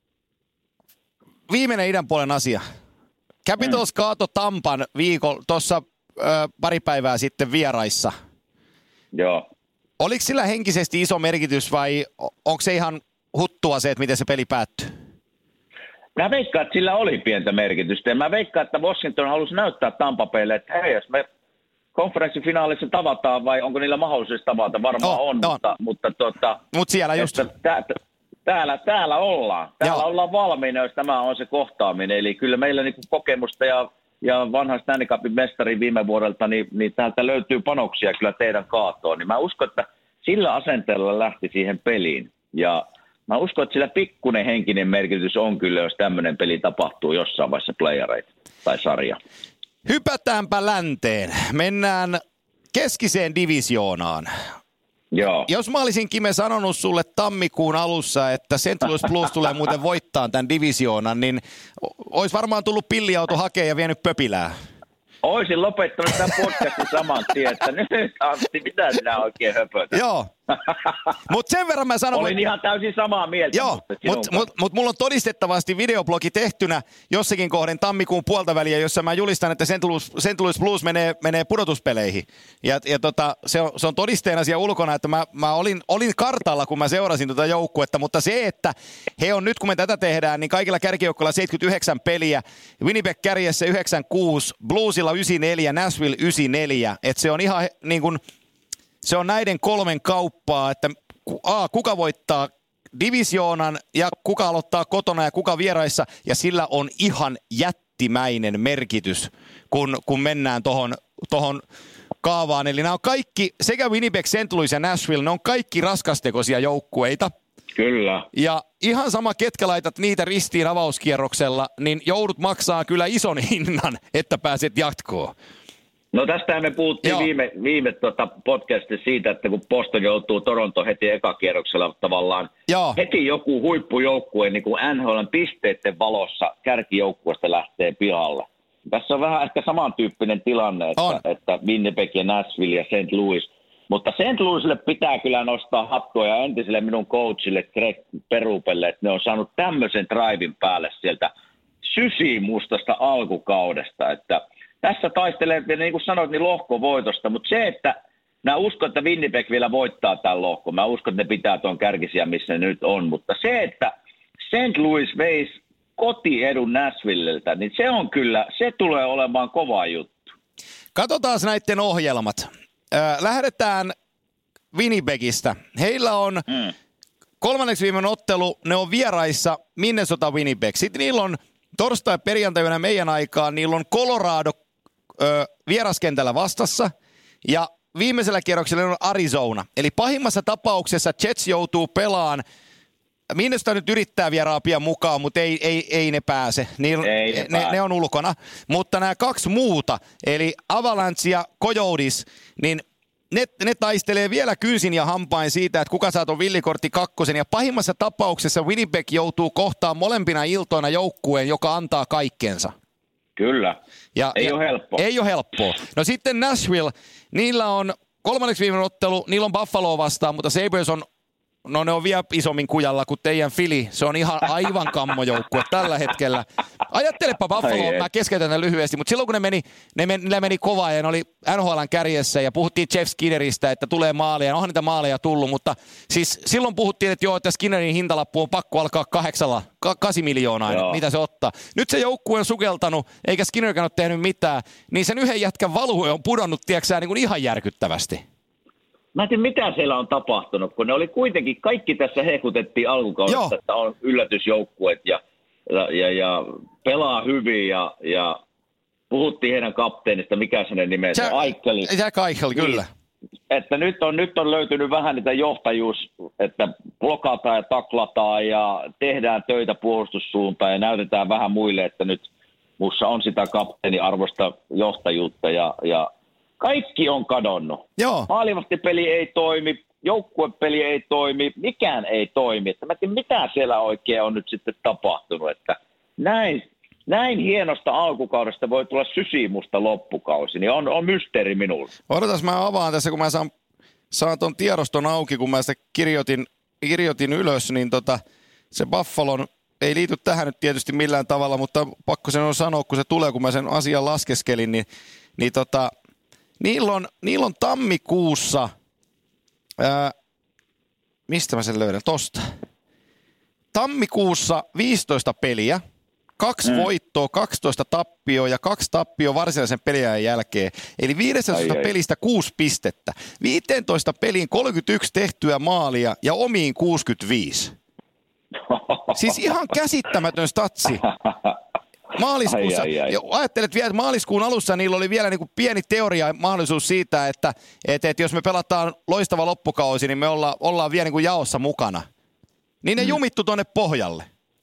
viimeinen idän puolen asia. Capitals mm. kaato Tampan viikolla tuossa pari päivää sitten vieraissa. Joo. Oliko sillä henkisesti iso merkitys vai onko se ihan huttua se, että miten se peli päättyy? Mä veikkaan, että sillä oli pientä merkitystä. Ja mä veikkaan, että Washington halusi näyttää Tampapeille, että hei, jos me konferenssifinaalissa tavataan vai onko niillä mahdollisuus tavata? Varmaan oh, on, no. mutta, mutta tuota, Mut siellä just. Tä, täällä, täällä ollaan. Täällä Joo. ollaan valmiina, jos tämä on se kohtaaminen. Eli kyllä meillä niinku kokemusta ja Ja vanhan Stanley Cupin mestari viime vuodelta, niin, niin täältä löytyy panoksia kyllä teidän kaatoon. Niin mä uskon, että sillä asenteella lähti siihen peliin. Ja mä uskon, että sillä pikkuinen henkinen merkitys on kyllä, jos tämmöinen peli tapahtuu jossain vaiheessa playareita tai sarja. Hypätäänpä länteen. Mennään keskiseen divisioonaan. Joo. Jos mä olisin, Kime, sanonut sulle tammikuun alussa, että Saint Louis Blues tulee muuten voittaa tämän divisioonan, niin olisi varmaan tullut pilliauto hakea ja vienyt pöpilää. Oisin lopettanut tämän podcastin saman tien, että nyt Antti, mitä sinä oikein höpötät? Joo, mutta sen verran mä sanon... Olin ihan täysin samaa mieltä. Joo, mutta mut, mut mulla on todistettavasti videoblogi tehtynä jossakin kohden tammikuun puolta väliä, jossa mä julistan, että Saint Louis, Saint Louis Blues menee, menee pudotuspeleihin. Ja, ja tota, se, on, se on todisteena siellä ulkona, että mä, mä olin, olin kartalla, kun mä seurasin tuota joukkuetta, mutta se, että he on nyt, kun me tätä tehdään, niin kaikilla kärkijoukkoilla seitsemänkymmentäyhdeksän peliä, Winnipeg kärjessä yhdeksänkymmentäkuusi, Bluesilla yhdeksänkymmentäneljä, Nashville yhdeksänkymmentäneljä, että se on ihan niin kuin... Se on näiden kolmen kauppaa, että A, kuka voittaa divisioonan ja kuka aloittaa kotona ja kuka vieraissa. Ja sillä on ihan jättimäinen merkitys, kun, kun mennään tohon, tohon kaavaan. Eli nämä on kaikki, sekä Winnipeg, Saint Louis ja Nashville, ne on kaikki raskastekoisia joukkueita. Kyllä. Ja ihan sama ketkä laitat niitä ristiin avauskierroksella, niin joudut maksaa kyllä ison hinnan, että pääset jatkoon. No tästähän me puhuttiin Joo. viime, viime tuota podcastissa siitä, että kun Boston joutuu Toronto heti ekakierroksella tavallaan Joo. heti joku huippujoukkue niin kuin N H L:n pisteiden valossa kärkijoukkueesta lähtee pihalle. Tässä on vähän ehkä samantyyppinen tilanne, että, että Winnipeg ja Nashville ja Saint Louis. Mutta Saint Louisille pitää kyllä nostaa hattua ja entiselle minun coachille Greg Berubelle, että ne on saanut tämmöisen driven päälle sieltä sysimustasta alkukaudesta, että tässä taistelee, niin kuin sanoit, niin lohkovoitosta, mutta se, että mä uskon, että Winnipeg vielä voittaa tämän lohkon. Mä uskon, että ne pitää tuon kärkisiä, missä ne nyt on. Mutta se, että Saint Louis veisi kotiedun Nashvilleltä, niin se on kyllä, se tulee olemaan kova juttu. Katsotaan näiden ohjelmat. Äh, lähdetään Winnipegistä. Heillä on mm. kolmanneksi viimeinen ottelu, ne on vieraissa Minnesota Winnipeg. Sitten niillä on torstai perjantaina meidän aikaan, niillä on Colorado ö, vieraskentällä vastassa ja viimeisellä kierroksella on Arizona. Eli pahimmassa tapauksessa Jets joutuu pelaan. Minnesota nyt yrittää vieraa pian mukaan, mutta ei, ei, ei ne pääse. Niil, ei ne, ne, ne on ulkona. Mutta nämä kaksi muuta, eli Avalanche ja Coyotes, niin ne, ne taistelee vielä kynsin ja hampain siitä, että kuka saa ton villikortti kakkosen. Ja pahimmassa tapauksessa Winnipeg joutuu kohtaan molempina iltoina joukkueen, joka antaa kaikkensa. Kyllä. Ja, ei ja, ole helppoa. Ei ole helppoa. No sitten Nashville, niillä on kolmanneksi viimeinen ottelu, niillä on Buffalo vastaan, mutta Sabres on, no ne on vielä isommin kujalla kuin teidän Philly. Se on ihan aivan kammojoukkue tällä hetkellä. Ajattelepa Buffalo, mä keskeytän tämän lyhyesti, mutta silloin kun ne meni, ne meni, ne meni kovaa ja ne oli N H L:n kärjessä ja puhuttiin Jeff Skinneristä, että tulee maaleja. No onhan niitä maaleja tullut, mutta siis silloin puhuttiin, että joo, että Skinnerin hintalappu on pakko alkaa kahdeksalla, kasi miljoonaa, joo. Mitä se ottaa. Nyt se joukkue on sukeltanut, eikä Skinnerkään ole tehnyt mitään, niin sen yhden jätkän value on pudonnut, tiedätkö niin kuin ihan järkyttävästi. Mä en tiedä, mitä siellä on tapahtunut, kun ne oli kuitenkin, kaikki tässä hehkutettiin alkukaudesta, Joo. että on yllätysjoukkueet ja, ja, ja, ja pelaa hyvin ja, ja puhuttiin heidän kapteenista, mikä sen nimensä, Jack, Eichel. Jack Eichel, kyllä. Niin, että nyt on, nyt on löytynyt vähän niitä johtajuus, että blokataan ja taklataan ja tehdään töitä puolustussuuntaan ja näytetään vähän muille, että nyt mussa on sitä kapteeniarvoista johtajuutta ja, ja kaikki on kadonnut. Joo. Maalivahtipeli ei toimi, joukkuepeli ei toimi, mikään ei toimi. Että mä en tiedä, mitä siellä oikein on nyt sitten tapahtunut. Että näin, näin hienosta alkukaudesta voi tulla sysimusta loppukausi, niin on, on mysteeri minulle. Odotas, mä avaan tässä, kun mä saan, saan ton tiedoston auki, kun mä sitä kirjoitin, kirjoitin ylös, niin tota, se Buffalon ei liity tähän nyt tietysti millään tavalla, mutta pakko sen on sanoa, kun se tulee, kun mä sen asian laskeskelin, niin, niin tota... Niillä on, niillä on tammikuussa, ää, mistä mä sen löydän, tosta. Tammikuussa viisitoista peliä, kaksi mm. voittoa, kaksitoista tappioa ja kaksi tappioa varsinaisen peliajan jälkeen. Eli viisitoista ai, pelistä ai. kuusi pistettä. viisitoista peliin kolmekymmentäyksi tehtyä maalia ja omiin kuusikymmentäviisi. Siis ihan käsittämätön statsi. Maaliskuussa, ai, ai, ai. Ajattelet vielä, että maaliskuun alussa niillä oli vielä niin kuin pieni teoria mahdollisuus siitä, että, että, että jos me pelataan loistava loppukausi, niin me olla, ollaan vielä niin kuin jaossa mukana. Niin ne mm. jumittu tuonne pohjalle.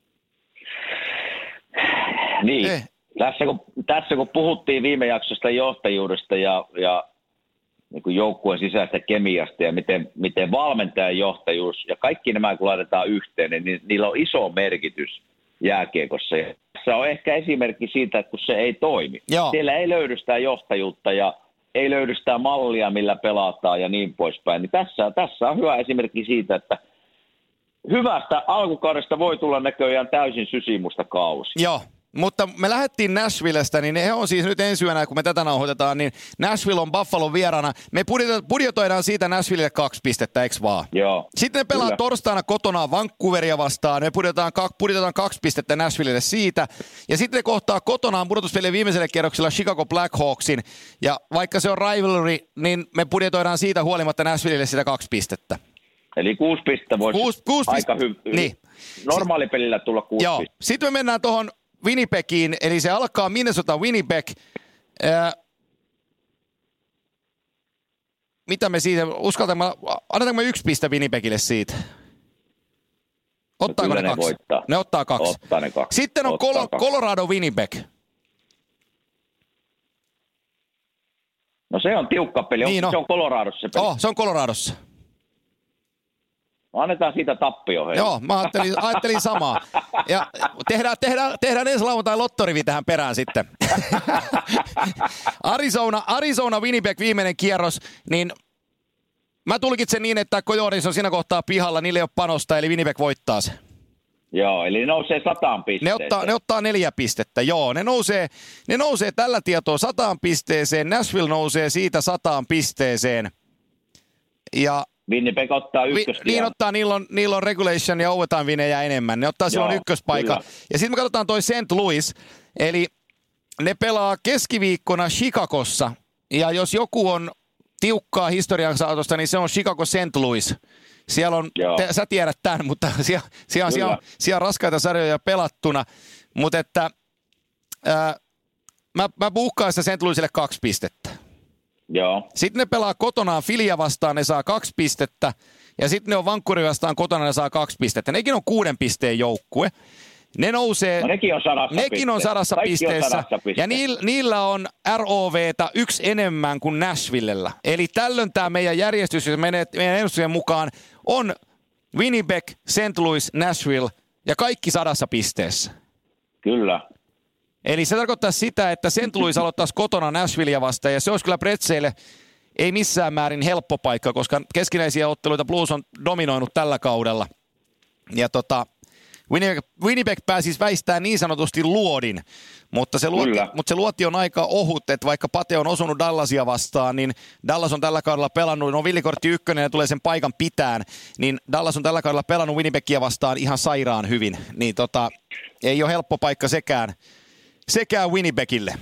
Niin, eh. tässä, kun, tässä kun puhuttiin viime jaksosta johtajuudesta ja, ja niin kuin joukkueen sisäistä kemiasta ja miten, miten valmentajan johtajuus ja kaikki nämä kun laitetaan yhteen, niin niillä on iso merkitys jääkiekossa. Se on ehkä esimerkki siitä, että kun se ei toimi. Joo. Siellä ei löydy sitä johtajuutta ja ei löydy sitä mallia, millä pelataan ja niin poispäin. Niin tässä, tässä on hyvä esimerkki siitä, että hyvästä alkukaudesta voi tulla näköjään täysin sysimusta kausi. Joo. Mutta me lähdettiin Nashvillestä, niin he on siis nyt ensi yönä, kun me tätä nauhoitetaan, niin Nashville on Buffalon vieraana. Me budjetoidaan siitä Nashvillelle kaksi pistettä, eikö vaan? Joo. Sitten ne pelaa kyllä torstaina kotona Vancouveria vastaan. Me budjetoidaan, budjetoidaan kaksi pistettä Nashvillelle siitä. Ja sitten ne kohtaa kotonaan pudotuspelien viimeisellä kierroksella Chicago Blackhawksin. Ja vaikka se on rivalry, niin me budjetoidaan siitä huolimatta Nashvillelle sitä kaksi pistettä. Eli kuusi pistettä voisi kuusi, kuusi aika hyvin. Niin. Normaalipelillä tulla kuusi Joo. pistettä. Sitten me mennään tuohon Winnipegiin, eli se alkaa Minnesota Winnipeg. Ää, mitä me siitä, uskaltamme, annetaanko me yksi piste Winnipegille siitä? Ottaako ne, ne kaksi? Voittaa. Ne ottaa kaksi. Ottaa ne kaksi. Sitten on Colo- kaksi. Colorado Winnipeg. No se on tiukka peli. Niin on, on. Se on Coloradossa se peli. Oh, se on Coloradossa. Annetaan siitä tappio. Hei. Joo, mä ajattelin, ajattelin samaa. Ja tehdään, tehdään, tehdään ensi lauantai lottorivi tähän perään sitten. Arizona, Arizona Winnipeg viimeinen kierros, niin mä tulkitsen niin, että Coyotes on siinä kohtaa pihalla, niille ei ole panosta, eli Winnipeg voittaa se. Joo, eli ne nousee sataan pisteeseen. Ne ottaa, ne ottaa neljä pistettä, joo. Ne nousee, ne nousee tällä tietoa sataan pisteeseen, Nashville nousee siitä sataan pisteeseen. Ja Winnipeg ottaa Vi, ykköskijan. niin ottaa, niillä on, niillä on regulation ja overtime winejä enemmän. Ne ottaa silloin Joo, ykköspaikan. kyllä. Ja sitten me katsotaan toi Saint Louis, eli ne pelaa keskiviikkona Chicagossa. Ja jos joku on tiukkaa historian saatosta, niin se on Chicago Saint Louis. Siellä on, te, sä tiedät tämän, mutta siellä, siellä, on, siellä, on, siellä on raskaita sarjoja pelattuna. Mutta että ää, mä, mä buukkaan sitä Saint Louisille kaksi pistettä. Joo. Sitten ne pelaa kotonaan Filia vastaan, ne saa kaksi pistettä. Ja sitten ne on Vancouver vastaan kotona, ne saa kaksi pistettä. Nekin on kuuden pisteen joukkue. Ne nousee... No nekin on sadassa Nekin pisteessä. on sadassa Kaikki pisteessä. On sadassa pisteessä. Ja niillä, niillä on R O V:tä yksi enemmän kuin Nashvillellä. Eli tällöin tämä meidän järjestys, jos menee meidän ennustuksen mukaan, on Winnipeg, Saint Louis, Nashville ja kaikki sadassa pisteessä. Kyllä. Eli se tarkoittaa sitä, että Saint Louis aloittaisi kotona Nashvillea vastaan, ja se olisi kyllä Pretzeille ei missään määrin helppo paikka, koska keskinäisiä otteluita Blues on dominoinut tällä kaudella. Ja tota, Winnipeg, Winnipeg pääsisi väistämään niin sanotusti luodin, mutta se, luoti, mutta se luoti on aika ohut, että vaikka Pate on osunut Dallasia vastaan, niin Dallas on tällä kaudella pelannut, no villikortti ykkönen ja tulee sen paikan pitään, niin Dallas on tällä kaudella pelannut Winnipegia vastaan ihan sairaan hyvin, niin tota, ei ole helppo paikka sekään. Sekä Winnipegille.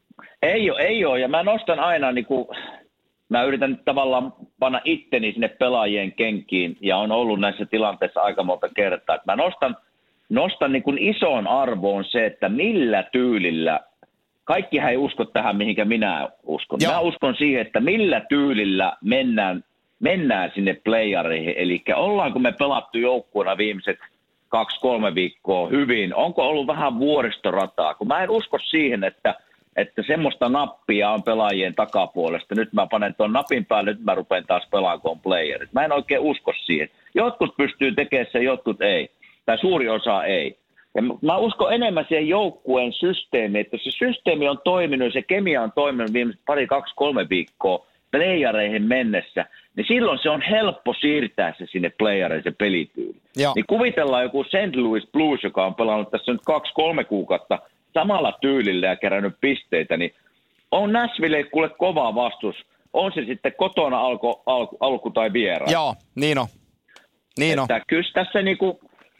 Ei ole, ei ole. Ja mä nostan aina, niin kuin, mä yritän nyt tavallaan panna itteni sinne pelaajien kenkiin, ja on ollut näissä tilanteissa aika monta kertaa. Mä nostan, nostan niin kuin ison arvoon se, että millä tyylillä, kaikkihan ei usko tähän, mihinkä minä uskon. Joo. Mä uskon siihen, että millä tyylillä mennään, mennään sinne playereihin. Eli ollaanko me pelattu joukkueena viimeiset kaksi, kolme viikkoa hyvin. Onko ollut vähän vuoristorataa? Kun mä en usko siihen, että, että semmoista nappia on pelaajien takapuolesta. Nyt mä panen tuon napin päälle, nyt mä rupean taas pelaamaan playerit. Mä en oikein usko siihen. Jotkut pystyy tekemään sen, jotkut ei. Tai suuri osa ei. Ja mä uskon enemmän siihen joukkueen systeemiin, että se systeemi on toiminut, se kemia on toiminut viimeiset pari, kaksi, kolme viikkoa playereihin mennessä, niin silloin se on helppo siirtää se sinne playereihin, se pelityyli. Joo. Niin kuvitellaan joku Saint Louis Blues, joka on pelannut tässä nyt kaksi, kolme kuukautta samalla tyylillä ja kerännyt pisteitä, niin on Nashville kuule kova vastus. On se sitten kotona alku, alku, alku tai vieraan. Joo, niin on. Niin on. Että kyllä tässä niinku,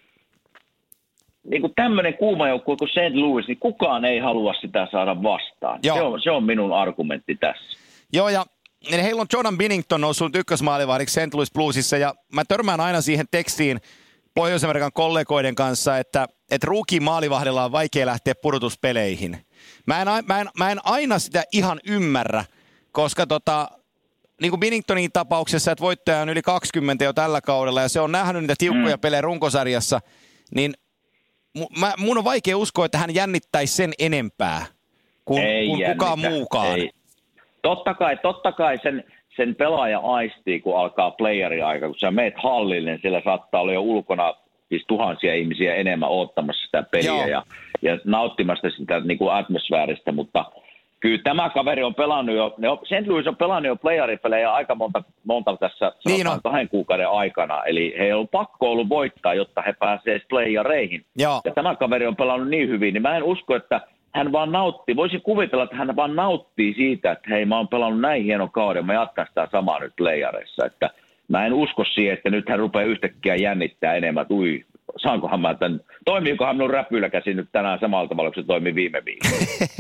niinku tämmöinen kuuma joukkue kuin Saint Louis, niin kukaan ei halua sitä saada vastaan. Se on, se on minun argumentti tässä. Joo, ja heillä on Jordan Binnington noussut ykkösmaalivahdiksi Saint Louis Bluesissa, ja mä törmään aina siihen tekstiin Pohjois-Amerikan kollegoiden kanssa, että, että rookie-maalivahdella on vaikea lähteä pudotuspeleihin. Mä en, mä, en, mä en aina sitä ihan ymmärrä, koska tota, niin kuin Binningtonin tapauksessa, että voittaja on yli kaksikymmentä jo tällä kaudella, ja se on nähnyt niitä tiukkoja mm. pelejä runkosarjassa, niin mä, mun on vaikea uskoa, että hän jännittäisi sen enempää kuin, kuin kukaan muukaan. Ei. Totta kai, totta kai sen, sen pelaaja aistii, kun alkaa playeri-aika. Kun sä meet hallille, niin siellä saattaa olla jo ulkona siis tuhansia ihmisiä enemmän odottamassa sitä peliä ja, ja nauttimasta sitä niin kuin atmosfääristä. Mutta kyllä tämä kaveri on pelannut jo, Saint Louis on pelannut jo playeripelejä aika monta, monta tässä niin kahden kuukauden aikana. Eli he on pakko ollut voittaa, jotta he pääsee playereihin. Ja tämä kaveri on pelannut niin hyvin, niin mä en usko, että hän vaan nauttii. Voisin kuvitella, että hän vaan nauttii siitä, että hei, mä oon pelannut näin hienon kauden, mä jatkan sitä samaa nyt playereissa. Että mä en usko siihen, että nyt hän rupeaa yhtäkkiä jännittää enemmän, että ui, saankohan mä tämän, toimiikohan minun räpyläkäsi nyt tänään samalla tavalla, kun se toimi viime viikolla.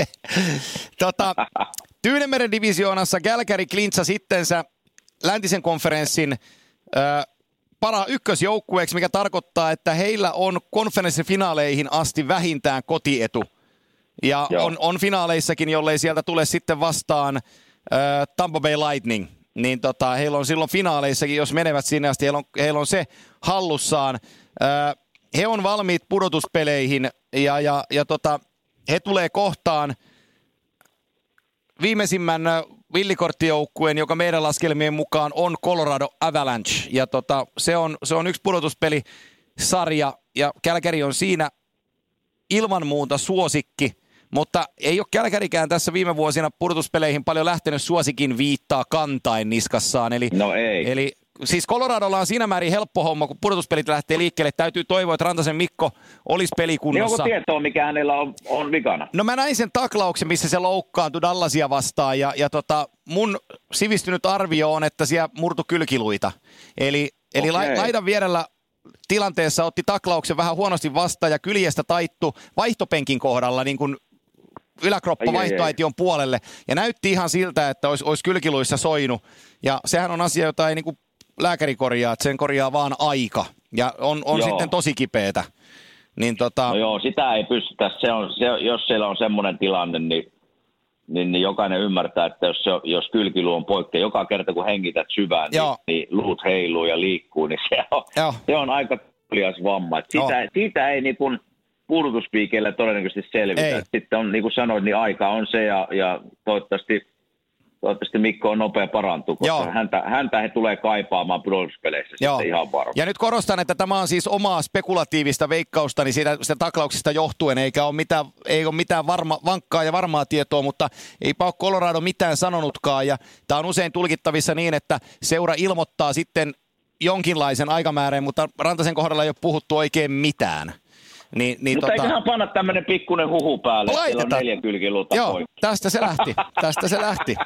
tota, Tyynenmeren divisioonassa Calgary klintsasi sittensä läntisen konferenssin äh, para ykkösjoukkueeksi, mikä tarkoittaa, että heillä on konferenssifinaaleihin asti vähintään kotietu. Ja on, on finaaleissakin, jollei sieltä tule sitten vastaan äh, Tampa Bay Lightning, niin tota, heillä on silloin finaaleissakin, jos menevät sinne asti, heillä on, heillä on se hallussaan. Äh, he on valmiit pudotuspeleihin ja, ja, ja tota, he tulee kohtaan viimeisimmän villikorttijoukkueen, joka meidän laskelmien mukaan on Colorado Avalanche. Ja tota, se, on, se on yksi pudotuspelisarja ja Calgary on siinä ilman muuta suosikki. Mutta ei ole Calgarykään tässä viime vuosina pudotuspeleihin paljon lähtenyt suosikin viittaa kantain niskassaan. Eli, no ei. Eli siis Coloradolla on siinä määrin helppo homma, kun pudotuspelit lähtee liikkeelle. Täytyy toivoa, että Rantasen Mikko olisi pelikunnossa. Niin onko tietoa, mikä hänellä on, on vikana? No mä näin sen taklauksen, missä se loukkaantui Dallasia vastaan. Ja, ja tota, mun sivistynyt arvio on, että siellä murtu kylkiluita. Eli, eli okay. laidan vierellä tilanteessa otti taklauksen vähän huonosti vastaan ja kyljestä taittu vaihtopenkin kohdalla niin kuin yläkroppa vaihtoaition puolelle. Ja näytti ihan siltä, että olisi, olisi kylkiluissa soinut. Ja sehän on asia, jota ei niin kuin lääkäri korjaa, että sen korjaa vaan aika. Ja on, on sitten tosi kipeätä. Niin tota... No joo, sitä ei pystytä. Se on, se, jos siellä on semmoinen tilanne, niin, niin, niin jokainen ymmärtää, että jos, se, jos kylkilu on poikkeaa, joka kerta kun hengität syvään, niin, niin luut heiluu ja liikkuu, niin se on, se on aika kulias vamma. Siitä, siitä ei niin kuin pudotuspiikeillä todennäköisesti selvitä. Ei. Sitten on, niin kuin sanoit, niin aika on se ja, ja toivottavasti, toivottavasti Mikko on nopea parantua, koska häntä, häntä he tulee kaipaamaan pudotuspeleissä sitten ihan varmaan. Ja nyt korostan, että tämä on siis omaa spekulatiivista veikkausta, niin siitä, siitä taklauksista johtuen, eikä ole mitään, ei ole mitään varma, vankkaa ja varmaa tietoa, mutta eipä ole Colorado mitään sanonutkaan. Ja tämä on usein tulkittavissa niin, että seura ilmoittaa sitten jonkinlaisen aikamäärän, mutta Rantasen kohdalla ei ole puhuttu oikein mitään. Niin, niin mutta tota... eiköhän panna tämmöinen pikkuinen huhu päälle, että siellä on neljä kylkiluuta Joo, poikki. tästä se lähti, tästä se lähti.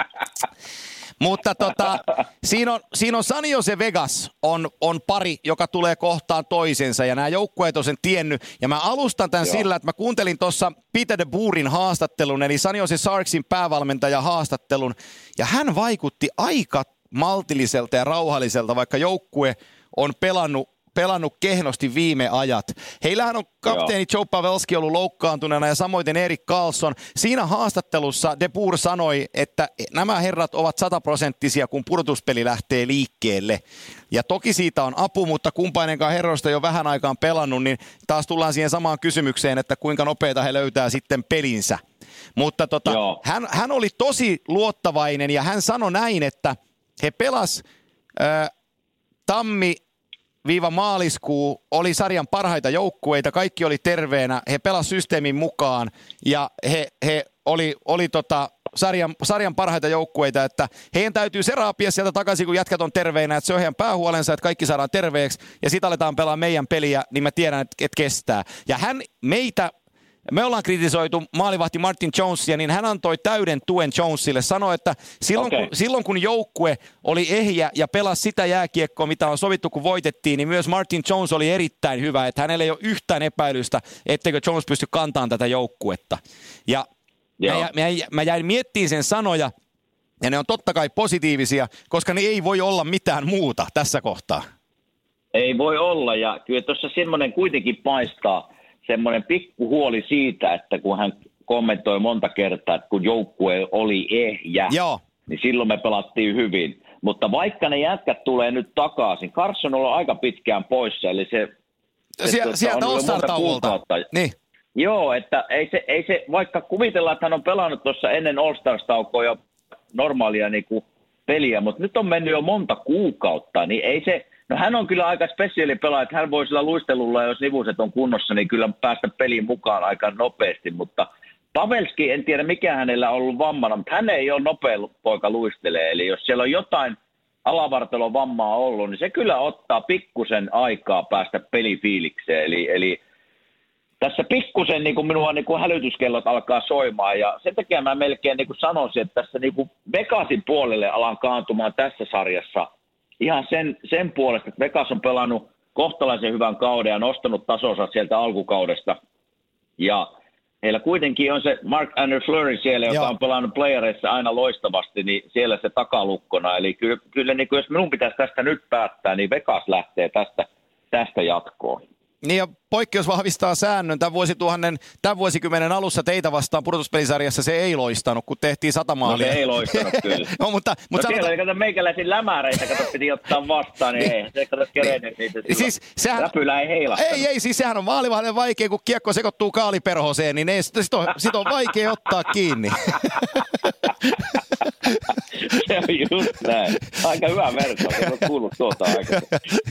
Mutta tota, siinä on, siinä on San Jose Vegas on, on pari, joka tulee kohtaan toisensa, ja nämä joukkueet on sen tiennyt. Ja mä alustan tämän Joo. sillä, että mä kuuntelin tuossa Peter de Boerin haastattelun, eli San Jose Sharksin päävalmentaja haastattelun, ja hän vaikutti aika maltilliselta ja rauhalliselta, vaikka joukkue on pelannut pelannut kehnosti viime ajat. Heillähän on kapteeni Joo. Joe Pavelski ollut loukkaantuneena ja samoin Erik Karlsson. Siinä haastattelussa De Boer sanoi, että nämä herrat ovat sataprosenttisia, kun pudotuspeli lähtee liikkeelle. Ja toki siitä on apu, mutta kumpainenkaan herroista jo vähän aikaan pelannut, niin taas tullaan siihen samaan kysymykseen, että kuinka nopeita he löytää sitten pelinsä. Mutta tota, hän, hän oli tosi luottavainen ja hän sanoi näin, että he pelas äh, tammi viiva maaliskuu oli sarjan parhaita joukkueita, kaikki oli terveenä, he pelasivat systeemin mukaan ja he, he oli, oli tota sarjan, sarjan parhaita joukkueita, että heidän täytyy se raapia sieltä takaisin, kun jätkät on terveinä, että se on heidän päähuolensa, että kaikki saadaan terveeksi ja sitten aletaan pelaa meidän peliä, niin mä tiedän, että, että kestää. Ja hän meitä Me ollaan kritisoitu maalivahti Martin Jonesia, niin hän antoi täyden tuen Jonesille. Sanoi, että silloin, okay. kun, silloin kun joukkue oli ehjä ja pelasi sitä jääkiekkoa, mitä on sovittu, kun voitettiin, niin myös Martin Jones oli erittäin hyvä. Että hänellä ei ole yhtään epäilystä, etteikö Jones pysty kantamaan tätä joukkuetta. Ja mä, mä, mä jäin miettimään sen sanoja, ja ne on totta kai positiivisia, koska ne ei voi olla mitään muuta tässä kohtaa. Ei voi olla, ja kyllä tuossa semmoinen kuitenkin paistaa, semmoinen pikku huoli siitä, että kun hän kommentoi monta kertaa, että kun joukkue oli ehjä, Joo. niin silloin me pelattiin hyvin. Mutta vaikka ne jätkät tulee nyt takaisin, Carson on ollut aika pitkään poissa, eli se... Sie- tuota, sieltä on All-Star-tauolta. Niin. Joo, että ei se, ei se, vaikka kuvitellaan, että hän on pelannut tuossa ennen All-Stars-taukoa jo normaalia niin kuin peliä, mutta nyt on mennyt jo monta kuukautta, niin ei se... No hän on kyllä aika spesiaali pelaaja, että hän voi sillä luistelulla, jos nivuset on kunnossa, niin kyllä päästä peliin mukaan aika nopeasti, mutta Pavelski, en tiedä mikä hänellä on ollut vammana, mutta hän ei ole nopea poika luistelee, eli jos siellä on jotain alavartalon vammaa ollut, niin se kyllä ottaa pikkusen aikaa päästä pelifiilikseen, eli, eli tässä pikkusen niin kuin minua niin kuin hälytyskellot alkaa soimaan, ja sen takia mä melkein niin kuin sanoisin, että tässä niin kuin Vegasin puolelle alan kaantumaan tässä sarjassa, ihan sen, sen puolesta, että Vegas on pelannut kohtalaisen hyvän kauden ja nostanut tasonsa sieltä alkukaudesta. Ja heillä kuitenkin on se Marc-Andre Fleury siellä, joka Joo. on pelannut playereissa aina loistavasti, niin siellä se takalukkona. Eli kyllä, kyllä niin kuin jos minun pitäisi tästä nyt päättää, niin Vegas lähtee tästä, tästä jatkoon. Niin ja poikkeus vahvistaa säännön. Tämän vuosituhannen, tämän vuosikymmenen alussa teitä vastaan pudotuspelisarjassa se ei loistanut, kun tehtiin sata maalia. No se ei loistanut kyllä. no, mutta, no mutta siellä sanota... oli kato meikäläisiä lämäreitä, kato piti ottaa vastaan, niin ei se kato kerennyt niitä. Siis, sehän... Räpylä ei heilastanut. Ei, ei, siis sehän on maalivahden vaikea, kun kiekko sekoittuu kaaliperhoseen, niin ei, sit, on, sit on vaikea ottaa kiinni. Se on just näin. Aika hyvä vertaus, en ole kuullut tuota aikaa.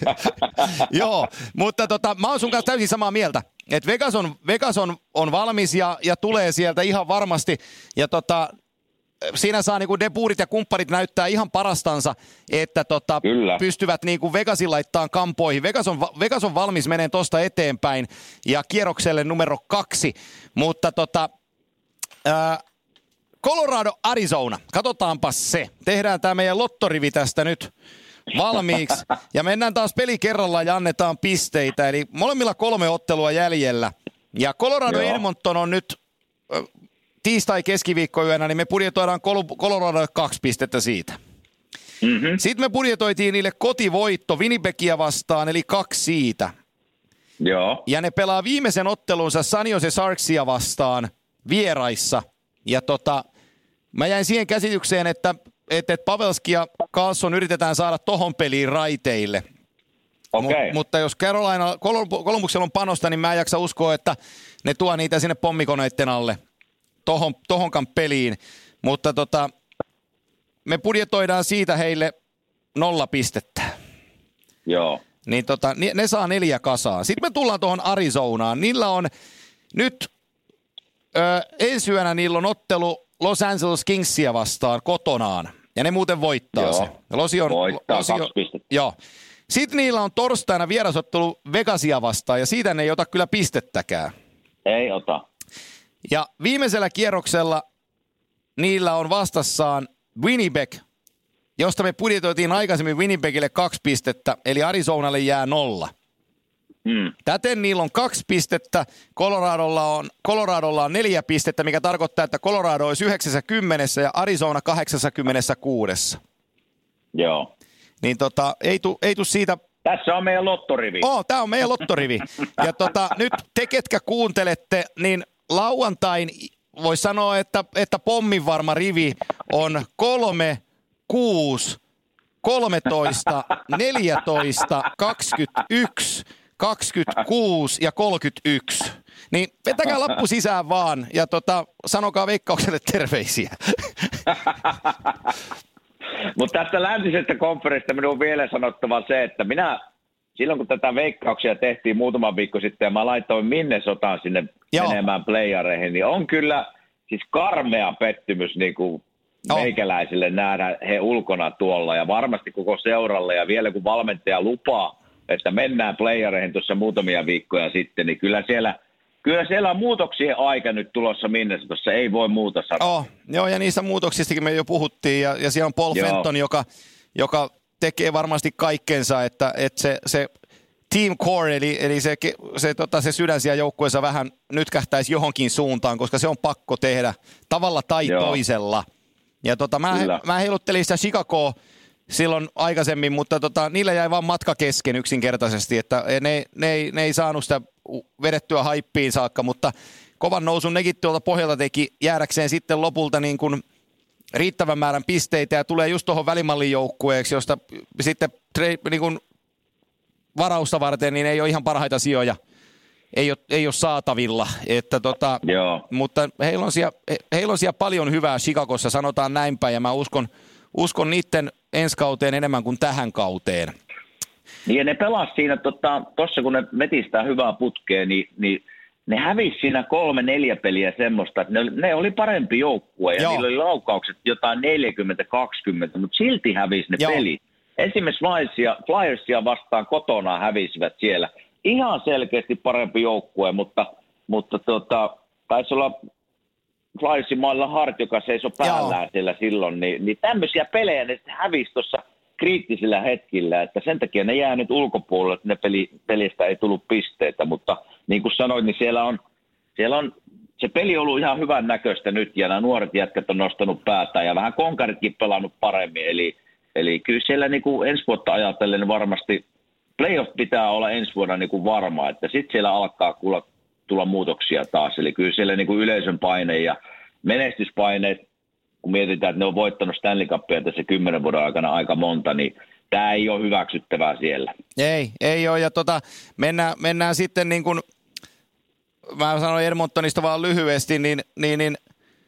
Joo, mutta tota, mä oon sun kanssa täysin samaa mieltä. Et Vegas on, Vegas on, on valmis ja, ja tulee sieltä ihan varmasti. Ja tota, siinä saa niinku Deburit ja kumpparit näyttää ihan parastansa, että tota, pystyvät niinku Vegasin laittaa kampoihin. Vegas on, Vegas on valmis menee tosta eteenpäin ja kierrokselle numero kaksi. Mutta tota... Ää, Colorado, Arizona. Katsotaanpa se. Tehdään tämä meidän lottorivi tästä nyt valmiiksi. Ja mennään taas peli kerrallaan ja annetaan pisteitä. Eli molemmilla kolme ottelua jäljellä. Ja Colorado Edmonton on nyt äh, tiistai-keskiviikkoyönä, niin me budjetoidaan Colorado kaksi pistettä siitä. Mm-hmm. Sitten me budjetoitiin niille kotivoitto Winnipegia vastaan, eli kaksi siitä. Joo. Ja ne pelaa viimeisen ottelunsa San Jose Sharksia vastaan vieraissa. Ja tota, mä jäin siihen käsitykseen, että, että Pavelski ja Carlson yritetään saada tohon peliin raiteille. Okay. Mut, mutta jos Carolina, Columbuksella on panosta, niin mä en jaksa uskoa, että ne tuo niitä sinne pommikoneiden alle tohon, tohonkan peliin. Mutta tota, me budjetoidaan siitä heille nolla pistettä. Joo. Niin tota, ne saa neljä kasaan. Sitten me tullaan tuohon Arizonaan. Niillä on nyt... Öö, ensi yönä niillä on ottelu Los Angeles Kingsia vastaan kotonaan. Ja ne muuten voittaa joo. se. Losi on, voittaa Losi kaksi on, pistettä. Joo. Sitten niillä on torstaina vierasottelu Vegasia vastaan ja siitä ne ei ota kyllä pistettäkään. Ei ota. Ja viimeisellä kierroksella niillä on vastassaan Winnipeg, josta me budjetoitiin aikaisemmin Winnipegille kaksi pistettä, eli Arizonalle jää nolla. Hmm. Täten niillä on kaksi pistettä, Coloradolla on, Coloradolla on neljä pistettä, mikä tarkoittaa, että Colorado olisi yhdeksänkymmentä ja Arizona kahdeksankymmentäkuusi. Joo. Niin tota, ei tu, ei tu siitä... Tässä on meidän lottorivi. Oo, tää on meidän lottorivi. Ja tota, nyt te, ketkä kuuntelette, niin lauantain voisi sanoa, että, että pomminvarma rivi on kolme, kuusi, kolmetoista, neljätoista, kaksikymmentäyksi, kaksikymmentäkuusi ja kolmekymmentäyksi. Niin vetäkää lappu sisään vaan ja tota, sanokaa Veikkaukselle terveisiä. Mutta tästä läntisestä konferenssista minun on vielä sanottava se, että minä silloin kun tätä Veikkauksia tehtiin muutama viikko sitten ja mä laitoin Minnesotaan sinne Joo. menemään playareihin, niin on kyllä siis karmea pettymys niin kuin oh. meikäläisille nähdä he ulkona tuolla ja varmasti koko seuralle ja vielä kun valmentaja lupaa, että mennään playareihin tuossa muutamia viikkoja sitten, niin kyllä siellä, kyllä siellä on muutoksien aika nyt tulossa Minnesotassa, ei voi muuta sanoa. Oh, joo, ja niistä muutoksistakin me jo puhuttiin, ja, ja siellä on Paul joo. Fenton, joka, joka tekee varmasti kaikkensa, että, että se, se team core, eli, eli se, se, tota, se sydän siellä joukkueessa vähän nytkähtäisi johonkin suuntaan, koska se on pakko tehdä tavalla tai joo. toisella. Ja tota, mä, mä heiluttelin sitä Chicagoa silloin aikaisemmin, mutta tota, niillä jäi vaan matka kesken yksinkertaisesti, että ne, ne, ei, ne ei saanut sitä vedettyä haippiin saakka, mutta kovan nousun nekin tuolta pohjalta teki jäädäkseen sitten lopulta niin kuin riittävän määrän pisteitä ja tulee just tuohon välimallin joukkueeksi, josta sitten niin kuin varausta varten niin ei ole ihan parhaita sijoja, ei ole, ei ole saatavilla, että tota, mutta heillä on, siellä, heillä on siellä paljon hyvää Chicagossa, sanotaan näinpä, ja mä uskon, uskon niiden ensi kauteen enemmän kuin tähän kauteen. Niin ja ne pelasi siinä, tuossa tota, kun ne vetistää hyvää putkea, niin, niin ne hävisi siinä kolme neljä peliä semmoista, että ne, ne oli parempi joukkue ja Joo. niillä oli laukaukset jotain neljäkymmentä kaksikymmentä, mutta silti hävisi ne Joo. pelit. Esimerkiksi Flyersia, Flyersia vastaan kotona hävisivät siellä. Ihan selkeästi parempi joukkue, mutta, mutta tota, taisi olla Flyersin mailla Hart, joka seisoi päällään Joo. siellä silloin, niin, niin tämmöisiä pelejä ne hävisi tuossa kriittisillä hetkillä, että sen takia ne jää nyt ulkopuolelle, että ne peli, pelistä ei tullut pisteitä, mutta niin kuin sanoin, niin siellä on, siellä on se peli on ollut ihan hyvän näköistä nyt, ja nämä nuoret jätkät on nostanut päätään, ja vähän konkaritkin pelannut paremmin, eli, eli kyllä siellä niin kuin ensi vuotta ajatellen varmasti, playoff pitää olla ensi vuonna niin kuin varma, että sitten siellä alkaa kuulla, tulla muutoksia taas. Eli kyllä siellä niin kuin yleisön paine ja menestyspaineet, kun mietitään, että ne on voittanut Stanley Cupia tässä kymmenen vuoden aikana aika monta, niin tämä ei ole hyväksyttävää siellä. Ei, ei ole. Ja tota, mennään, mennään sitten niin kuin, mä sanoin Edmontonista vaan lyhyesti, niin, niin, niin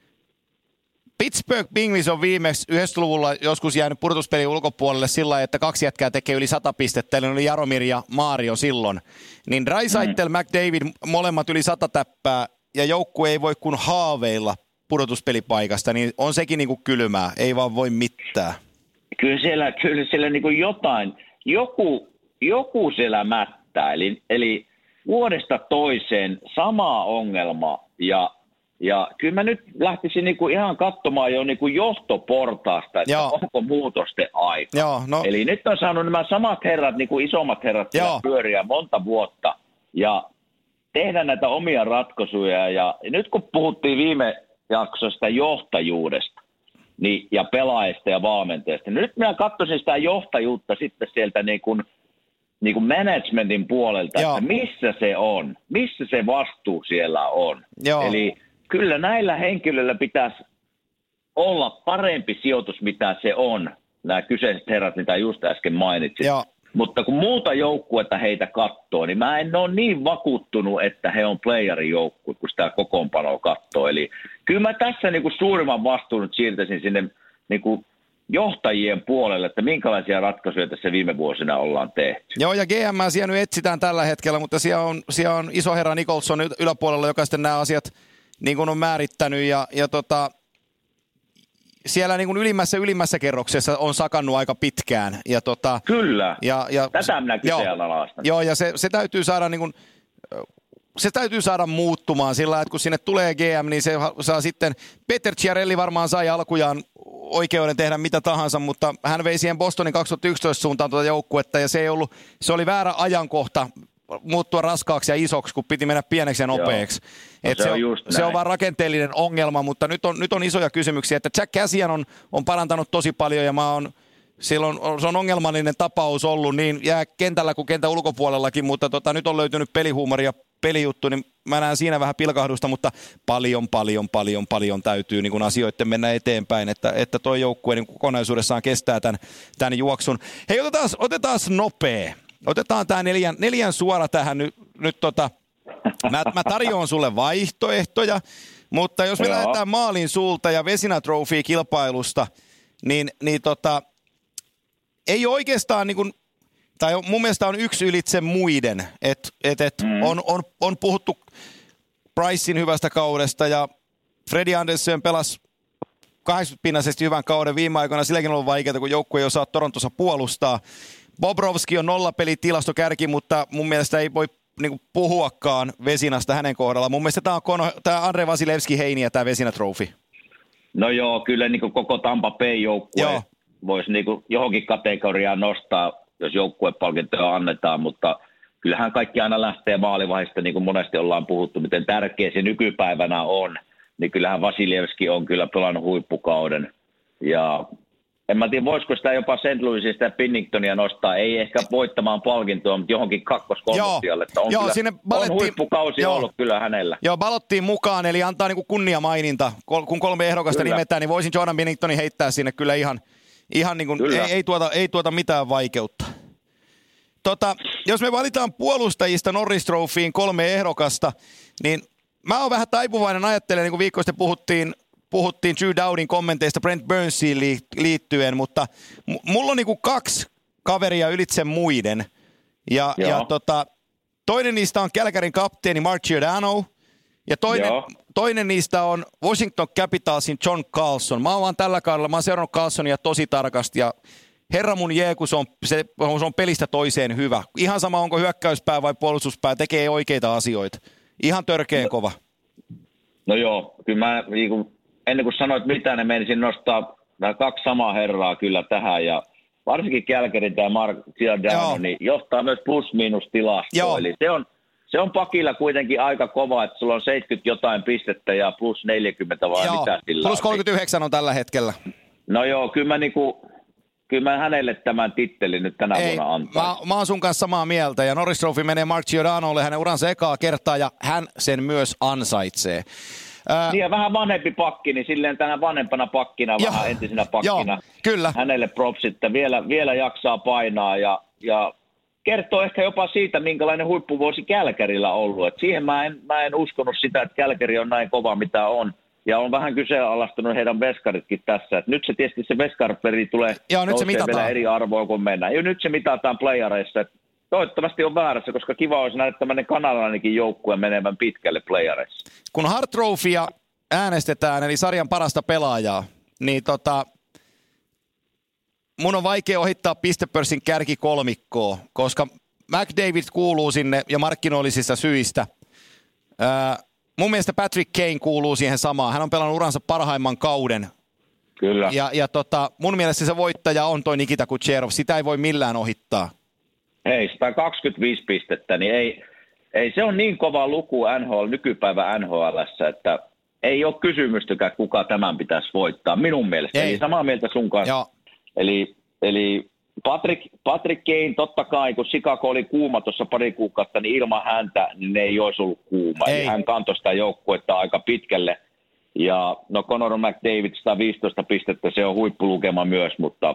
Pittsburgh Penguins on viimeksi yhdeksänkymmentäluvulla joskus jäänyt pudotuspelin ulkopuolelle sillä lailla, että kaksi jätkää tekee yli sata pistettä, eli oli Jaromir ja Maario silloin. Niin Draisaitl, mm. McDavid, molemmat yli sata täppää, ja joukkue ei voi kun haaveilla pudotuspelipaikasta, niin on sekin niin kuin kylmää, ei vaan voi mitään. Kyllä siellä, kyllä siellä niin kuin jotain, joku, joku siellä mättää, eli, eli vuodesta toiseen sama ongelma, ja Ja kyllä mä nyt lähtisin niinku ihan katsomaan jo niinku johtoportaasta, että Joo. onko muutosten aika. Joo, no. Eli nyt on saanut nämä samat herrat, niinku isommat herrat pyöriä monta vuotta ja tehdä näitä omia ratkaisuja. Ja nyt kun puhuttiin viime jaksosta johtajuudesta niin, ja pelaajista ja valmentajista, niin nyt minä katsoisin sitä johtajuutta sitten sieltä niinku, niinku managementin puolelta, Joo. että missä se on, missä se vastuu siellä on. Joo. Eli kyllä näillä henkilöillä pitäisi olla parempi sijoitus, mitä se on, nämä kyseiset herrat, mitä just äsken mainitsin. Joo. Mutta kun muuta joukkuetta heitä katsoo, niin mä en ole niin vakuuttunut, että he on playerin joukkue, kun sitä kokoonpanoa katsoo. Eli kyllä mä tässä niin kuin suurimman vastuun nyt siirtäisin sinne niin kuin johtajien puolelle, että minkälaisia ratkaisuja tässä viime vuosina ollaan tehty. Joo, ja G M siellä nyt etsitään tällä hetkellä, mutta siellä on, siellä on iso herra Nicholson yläpuolella, joka sitten nämä asiat niin kuin on määrittänyt, ja, ja tota, siellä niin kuin ylimmässä ylimmässä kerroksessa on sakannut aika pitkään. Ja tota, Kyllä, ja, ja, tätä minä kyseenalaistan. Joo, ja se, se täytyy saada niin kuin, se täytyy saada muuttumaan sillä, että kun sinne tulee G M, niin se saa sitten, Peter Chiarelli varmaan sai alkujaan oikeuden tehdä mitä tahansa, mutta hän vei siihen Bostonin kaksituhattayksitoista suuntaan tuota joukkuetta, ja se ei ollut, se oli väärä ajankohta muuttua raskaaksi ja isoksi, kun piti mennä pieneksi ja nopeaksi. No, se, se, on on, se on vaan rakenteellinen ongelma, mutta nyt on, nyt on isoja kysymyksiä. Että Jack Cassian on, on parantanut tosi paljon, ja mä oon, silloin se on ongelmallinen tapaus ollut niin jää kentällä kuin kentän ulkopuolellakin, mutta tota, nyt on löytynyt pelihuumori ja pelijuttu, niin mä näen siinä vähän pilkahdusta, mutta paljon, paljon, paljon, paljon täytyy niin kun asioiden mennä eteenpäin, että, että toi joukkue niin kokonaisuudessaan kestää tämän, tämän juoksun. Hei, otetaan, otetaan nopea. Otetaan tämä neljän, neljän suora tähän nyt. nyt tota, mä, mä tarjoan sulle vaihtoehtoja, mutta jos me Joo. lähdetään maalin sulta ja Vezina Trophy-kilpailusta, niin, niin tota, ei oikeastaan, niin kuin, tai mun mielestä on yksi ylitse muiden. Et, et, et mm. on, on, on puhuttu Pricein hyvästä kaudesta, ja Freddie Andersen pelasi kahdeksankymmentä-pinnaisesti hyvän kauden viime aikoina. Silläkin on ollut vaikeaa, kun joukkue ei osaa Torontossa puolustaa. Bobrovski on nollapelitilastukärki, mutta mun mielestä ei voi niin kuin, puhuakaan Vesinasta hänen kohdallaan. Mun mielestä tämä on tämä Andre Vasilevski heiniä, tämä Vezina Trophy. No joo, kyllä niin kuin koko Tampa Bay-joukkue voisi niin kuin johonkin kategoriaan nostaa, jos joukkuepalkintoja annetaan, mutta kyllähän kaikki aina lähtee maalivaiheesta, niin kuin monesti ollaan puhuttu, miten tärkeä se nykypäivänä on, niin kyllähän Vasilevski on kyllä pelannut huippukauden, ja en mä tiedä, voisiko sitä jopa Saint Louisista ja Binningtonia nostaa, ei ehkä voittamaan palkintoa, mutta johonkin kakkos-kolmosijalle, että on, joo, kyllä, sinne on huippukausi joo. ollut kyllä hänellä. Joo, balottiin mukaan, eli antaa niinku kunniamaininta, kun kolme ehdokasta kyllä. nimetään, niin voisin Jordan Binningtonin heittää sinne kyllä ihan, ihan niin kuin, ei, ei, tuota, ei tuota mitään vaikeutta. Tota, jos me valitaan puolustajista Norris Trophyin kolme ehdokasta, niin mä oon vähän taipuvainen ajattelemaan, niin kuin viikko sitten puhuttiin, puhuttiin Drew Dowdin kommenteista Brent Burnsiin liittyen, mutta m- mulla on niinku kaksi kaveria ylitse muiden. Ja, ja tota, toinen niistä on Calgaryn kapteeni Mark Giordano, ja toinen, toinen niistä on Washington Capitalsin John Carlson. Mä oon vaan tällä kaudella, mä oon seurannut Carlsonia tosi tarkasti, ja herra mun jeeku, se on, se, se on pelistä toiseen hyvä. Ihan sama, onko hyökkäyspää vai puolustuspää, tekee oikeita asioita. Ihan törkeen kova. No joo, kyllä mä niinku ennen kuin sanoit mitä, ne menisin nostaa nämä kaksi samaa herraa kyllä tähän, ja varsinkin Calgaryn tämä Mark Giordano, niin johtaa myös plus-miinus tilastoa. Eli se on, se on pakilla kuitenkin aika kova, että sulla on seitsemänkymmentä jotain pistettä ja plus neljäkymmentä vai joo. mitä sillä plus kolmekymmentäyhdeksän on tällä hetkellä. No joo, kyllä mä niinku, kyllä mä hänelle tämän tittelin nyt tänä Ei, vuonna antaa. Mä, mä oon sun kanssa samaa mieltä ja Norris Trophy menee Mark Giordanolle hänen uransa ekaa kertaa ja hän sen myös ansaitsee. Ää... Niin ja vähän vanhempi pakki, niin silleen tänä vanhempana pakkina, Joo. vähän entisenä pakkina. Joo, kyllä. Hänelle props, että vielä, vielä jaksaa painaa ja, ja kertoo ehkä jopa siitä, minkälainen huippuvuosi Kälkärillä on ollut. Et siihen mä en, mä en uskonut sitä, että Kälkäri on näin kova, mitä on. Ja on vähän kyseenalaistunut heidän veskaritkin tässä. Et nyt se tietysti se veskarperi tulee Joo, nyt se vielä eri arvoa kuin mennään. Ja nyt se mitataan playareissa. Et toivottavasti on väärässä, koska kiva olisi nähdä tämmöinen kanadalainenkin joukkue menevän pitkälle playareissa. Kun Hart Trophya äänestetään, eli sarjan parasta pelaajaa, niin tota, mun on vaikea ohittaa pistepörssin kärkikolmikkoa, koska McDavid kuuluu sinne ja markkinoillisista syistä. Ää, mun mielestä Patrick Kane kuuluu siihen samaan. Hän on pelannut uransa parhaimman kauden. Kyllä. Ja, ja tota, mun mielestä se voittaja on toi Nikita Kucherov. Sitä ei voi millään ohittaa. Hei, sata kaksikymmentäviisi pistettä, niin ei, ei se on niin kova luku N H L, nykypäivä N H L:ssä, että ei ole kysymystäkään, kuka tämän pitäisi voittaa, minun mielestä. Ei. Eli samaa mieltä sun kanssa. Joo. Eli, eli Patrick, Patrick Kane, totta kai, kun Chicago oli kuuma tuossa pari kuukautta, niin ilman häntä niin ne ei olisi ollut kuuma. Ei. Eli hän kantoi sitä joukkuetta aika pitkälle. Ja no Connor McDavid sata viisitoista pistettä, se on huippulukema myös, mutta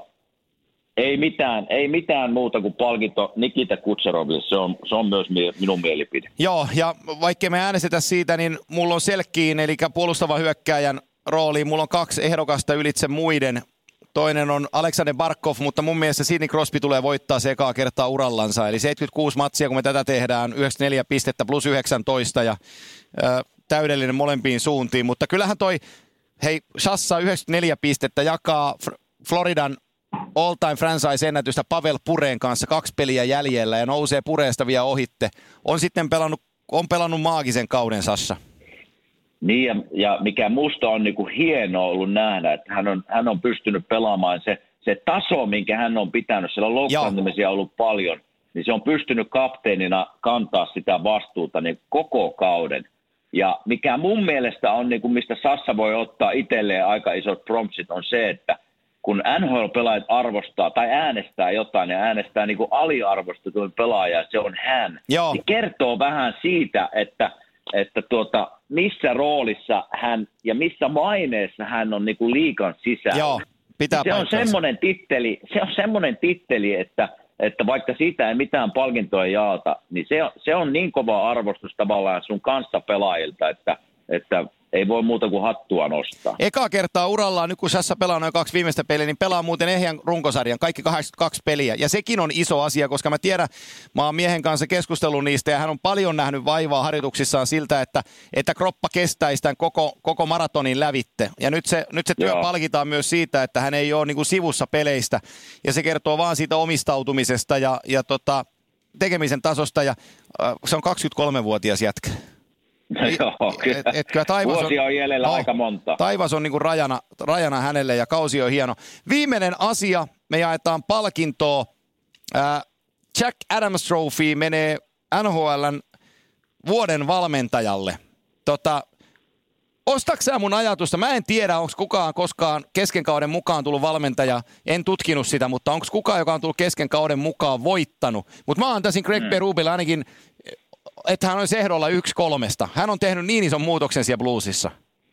ei mitään, ei mitään muuta kuin palkinto Nikita Kucheroville. Se on, se on myös mie, minun mielipide. Joo, ja vaikka me äänestetä siitä, niin mulla on selkkiin, eli puolustava hyökkääjän rooliin. Mulla on kaksi ehdokasta ylitse muiden. Toinen on Alexander Barkov, mutta mun mielestä Sidney Crosby tulee voittaa se ekaa kertaa urallansa. Eli seitsemänkymmentäkuusi matsia, kun me tätä tehdään, yhdeksänkymmentäneljä pistettä plus yhdeksäntoista ja ö, täydellinen molempiin suuntiin. Mutta kyllähän toi, hei, Shassa yhdeksänkymmentäneljä pistettä jakaa Floridan all-time franchise-ennätystä Pavel Pureen kanssa, kaksi peliä jäljellä ja nousee Pureesta vielä ohitte. On sitten pelannut, on pelannut maagisen kauden Sassa. Niin, ja, ja mikä musta on niinku hienoa ollut nähdä, että hän on, hän on pystynyt pelaamaan se, se taso, minkä hän on pitänyt, siellä on loukkaantumisia ollut paljon, niin se on pystynyt kapteenina kantaa sitä vastuuta niin koko kauden. Ja mikä mun mielestä on, niin kuin mistä Sassa voi ottaa itselleen aika isot prompsit, on se, että kun N H L-pelaajat arvostaa tai äänestää jotain ja äänestää niin kuin aliarvostetun pelaajan, se on hän, Joo. niin kertoo vähän siitä, että, että tuota, missä roolissa hän ja missä maineessa hän on niin kuin liigan sisällä. Joo, pitää se on semmoinen titteli, se on semmoinen titteli, että, että vaikka siitä ei mitään palkintoja jaota, niin se on, se on niin kova arvostus tavallaan sun kanssapelaajilta, että, että ei voi muuta kuin hattua nostaa. Eka kertaa urallaan, nyt kun Sassa pelaa noin kaksi viimeistä peliä, niin pelaa muuten ehjän runkosarjan, kaikki kahdeksankymmentäkaksi peliä. Ja sekin on iso asia, koska mä tiedän, mä oon miehen kanssa keskustellut niistä, ja hän on paljon nähnyt vaivaa harjoituksissaan siltä, että, että kroppa kestäisi tämän koko, koko maratonin lävitte. Ja nyt se, nyt se työ Joo. palkitaan myös siitä, että hän ei ole niin kuin sivussa peleistä. Ja se kertoo vaan siitä omistautumisesta ja, ja tota, tekemisen tasosta, ja äh, se on kaksikymmentäkolmevuotias jätkä. No joo, kyllä. Et, et kyllä taivas Vuosia on jäljellä no, aika monta. Taivas on niinku rajana, rajana hänelle ja kausi on hieno. Viimeinen asia, me jaetaan palkintoa. Äh, Jack Adams Trophy menee N H L:n vuoden valmentajalle. Tota, Ostatko sä mun ajatusta? Mä en tiedä, onko kukaan koskaan kesken kauden mukaan tullut valmentaja. En tutkinut sitä, mutta onko kukaan, joka on tullut kesken kauden mukaan voittanut. Mutta mä antaisin Greg mm. Berubille ainakin, että hän olisi ehdolla yksi kolmesta. Hän on tehnyt niin ison muutoksen siellä Bluesissa.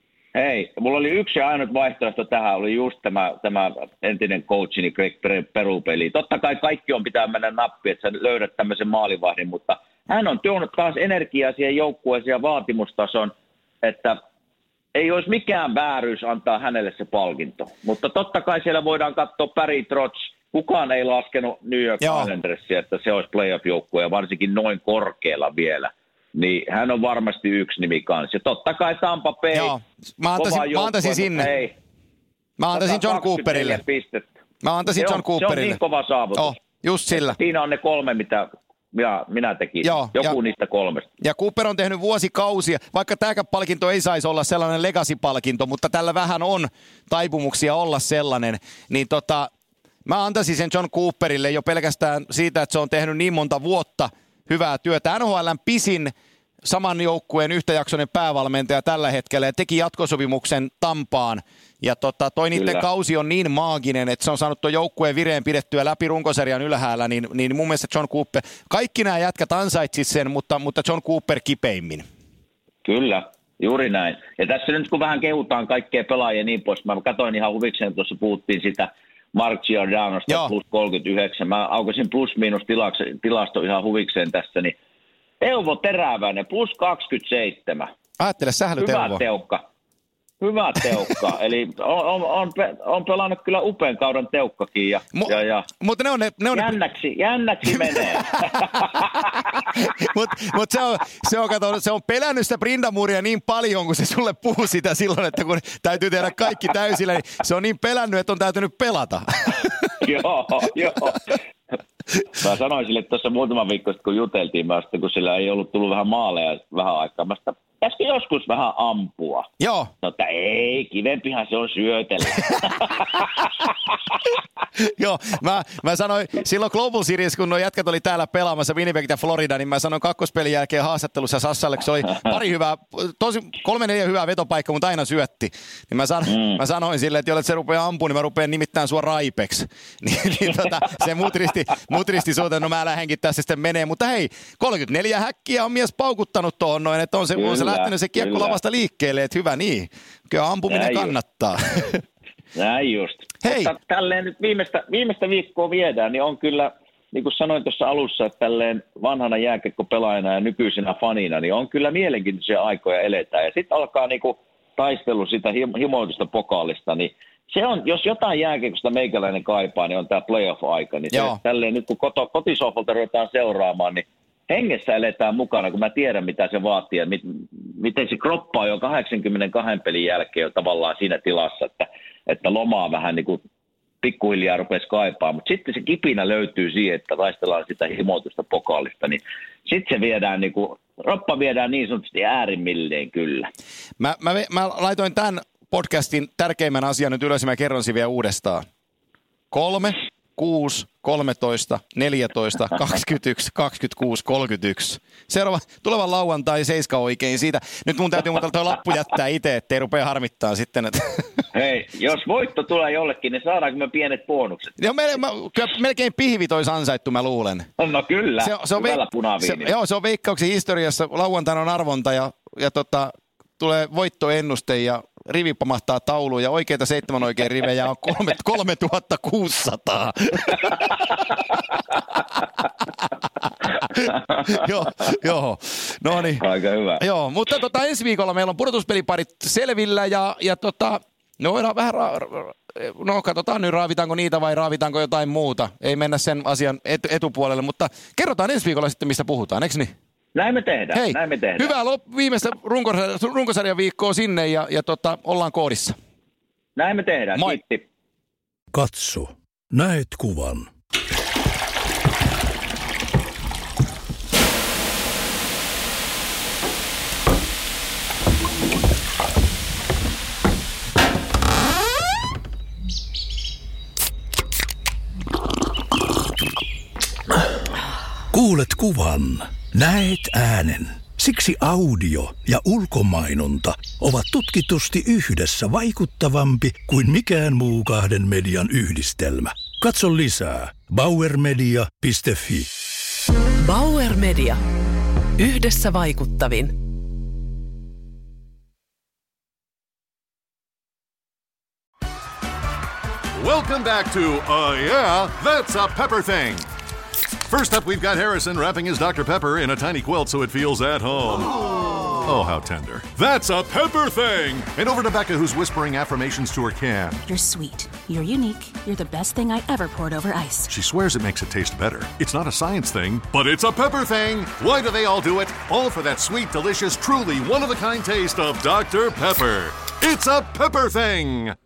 Hei, mulla oli yksi ja ainut vaihtoehto tähän, oli just tämä, tämä entinen coachini Greg Berube. Eli totta kai kaikki on pitää mennä nappi, että sä löydät tämmöisen maalivahdin, mutta hän on tuonut taas energiaa siihen joukkueeseen ja vaatimustason, että ei olisi mikään vääryys antaa hänelle se palkinto. Mutta totta kai siellä voidaan katsoa Barry Trotz. Kukaan ei laskenut New York Islandersia, että se olisi playoff-joukkue ja varsinkin noin korkealla vielä. Niin hän on varmasti yksi nimi kanssa. Ja totta kai Tampa Bay. Joo, mä antaisin, joukkue, mä antaisin sinne. Ei. Mä antaisin John Cooperille. Pistettä. Mä antaisin se John on, Cooperille. Se on niin kova saavutus. Oh, just sillä. Siinä on ne kolme, mitä minä, minä tekin. Joo, Joku ja, niistä kolmesta. Ja Cooper on tehnyt vuosikausia, vaikka tämäkään palkinto ei saisi olla sellainen legacy-palkinto, mutta tällä vähän on taipumuksia olla sellainen, niin tota, mä antaisin sen John Cooperille jo pelkästään siitä, että se on tehnyt niin monta vuotta hyvää työtä. N H L:n pisin saman joukkueen yhtäjaksoinen päävalmentaja tällä hetkellä ja teki jatkosopimuksen Tampaan. Ja tota, toi Kyllä. niiden kausi on niin maaginen, että se on saanut tuon joukkueen vireen pidettyä läpi runkosarjan ylhäällä, niin, niin mun mielestä John Cooper, kaikki nämä jätkät ansaitsis sen, mutta, mutta John Cooper kipeimmin. Kyllä, juuri näin. Ja tässä nyt kun vähän kehutaan kaikkea pelaajia ja niin pois, mä katsoin ihan huvikseen, tuossa puhuttiin sitä Mark Giordanosta plus kolmekymmentäyhdeksän. Mä aukasin plus-miinus tilasto ihan huvikseen tässä, niin Teuvo Teräväinen plus kaksikymmentäseitsemän. Ajattele, sähly Teuvo. Hyvä teukka. Hyvä teukka. Eli on, on, on, on pelannut kyllä upean kauden teukkakin. Ja, Mu- ja, ja mutta ne on ne, ne on jännäksi, ne... jännäksi menee. Mutta mut se, on, se, on, kato, se on pelännyt sitä Brindamuria niin paljon, kun se sulle puhuu sitä silloin, että kun täytyy tehdä kaikki täysillä, niin se on niin pelännyt, että on täytynyt pelata. Joo, joo. Mä sanoin sille tuossa muutama viikko sitten, kun juteltiin, mä sitten, kun sillä ei ollut tullut vähän maaleja vähän aikaa. Mä sitä, pitäisikö joskus vähän ampua? Joo. No, että ei, kivempihan se on syötellä. Joo, mä, mä sanoin silloin Global Series, kun nuo jätkät oli täällä pelaamassa Winnipeg ja Florida, niin mä sanoin kakkospelin jälkeen haastattelussa Sassalle, kun se oli pari hyvää, tosi kolme neljä hyvää vetopaikkaa, mutta aina syötti. Niin mä, san, mm. mä sanoin sille, että jollet se rupeaa ampumaan, niin mä rupean nimittäin sua Raipeksi. niin, niin tota, se mutristi, mutristi suuteen, no mä lähdenkin tässä sitten menee. Mutta hei, kolmekymmentäneljä häkkiä on mies paukuttanut tuohon noin, että on se, kyllä, on se lähtenyt se kiekko lavasta liikkeelle, että hyvä niin. Kyllä ampuminen Näin kannattaa. Näin just. Hei. Mutta tälleen nyt viimeistä, viimeistä viikkoa viedään, niin on kyllä, niin kuin sanoin tuossa alussa, että tälleen vanhana jääkiekkopelaajana ja nykyisenä fanina, niin on kyllä mielenkiintoisia aikoja eletään. Ja sitten alkaa niinku taistelu sitä himoitusta pokaalista, niin se on, jos jotain jääkiekosta meikäläinen kaipaa, niin on tämä playoff-aika. Niin se, tälleen nyt kun koto, kotisohvalta ruvetaan seuraamaan, niin hengessä eletään mukana, kun mä tiedän, mitä se vaatii ja mit, miten se kroppa on jo kahdeksankymmentäkaksi pelin jälkeen jo tavallaan siinä tilassa, että, että lomaa vähän niin kuin pikkuhiljaa rupesi kaipaa. Mutta sitten se kipinä löytyy siihen, että taistellaan sitä himoitusta pokaalista, niin sitten se viedään niin kuin, kroppa viedään niin sanotusti äärimmilleen kyllä. Mä, mä, mä laitoin tämän podcastin tärkeimmän asian nyt ylös ja mä kerron sen vielä uudestaan. Kolme. kuusi, kolmetoista, neljätoista, kaksikymmentäyksi, kaksikymmentäkuusi, kolmekymmentäyksi. Seuraava tulevan lauantai seiska oikein siitä. Nyt mun täytyy muuten tuo lappu jättää itse, ettei rupea harmittaa sitten. Että... Hei, jos voitto tulee jollekin, niin saadaanko me pienet bonukset? Joo, me, mä, kyllä melkein pihvit olisi ansaittu, mä luulen. No kyllä, se, se on hyvällä punaviinilla. Joo, se on Veikkauksen historiassa. Lauantaina on arvonta ja, ja tota, tulee voittoennuste ja rivi pamahtaa tauluun ja oikeita seitsemän oikein rivejä on kolmetuhatta kuusisataa. joo, joo. No niin. Aika hyvä. Joo, mutta tota, ensi viikolla meillä on pudotuspeliparit selvillä ja, ja tota, no voidaan vähän, ra- no katsotaan nyt raavitaanko niitä vai raavitaanko jotain muuta. Ei mennä sen asian et- etupuolelle, mutta kerrotaan ensi viikolla sitten, mistä puhutaan, eikö niin? Näin me tehdään, Hei, näin me tehdään. Hyvää lop- viimeistä runkosarjan, runkosarjan viikkoa sinne ja, ja tota, ollaan koodissa. Näin me tehdään, Moi. Kiitti. Katso, näet kuvan. Kuulet kuvan, näet äänen. Siksi audio ja ulkomainonta ovat tutkitusti yhdessä vaikuttavampi kuin mikään muu kahden median yhdistelmä. Katso lisää bauer media piste fi. Bauer Media. Yhdessä vaikuttavin. Welcome back to Uh Yeah, That's a Pepper Thing. First up, we've got Harrison wrapping his Doctor Pepper in a tiny quilt so it feels at home. Oh, how tender. That's a Pepper Thing! And over to Becca, who's whispering affirmations to her can. You're sweet. You're unique. You're the best thing I ever poured over ice. She swears it makes it taste better. It's not a science thing, but it's a Pepper Thing! Why do they all do it? All for that sweet, delicious, truly one-of-a-kind taste of Doctor Pepper. It's a Pepper Thing!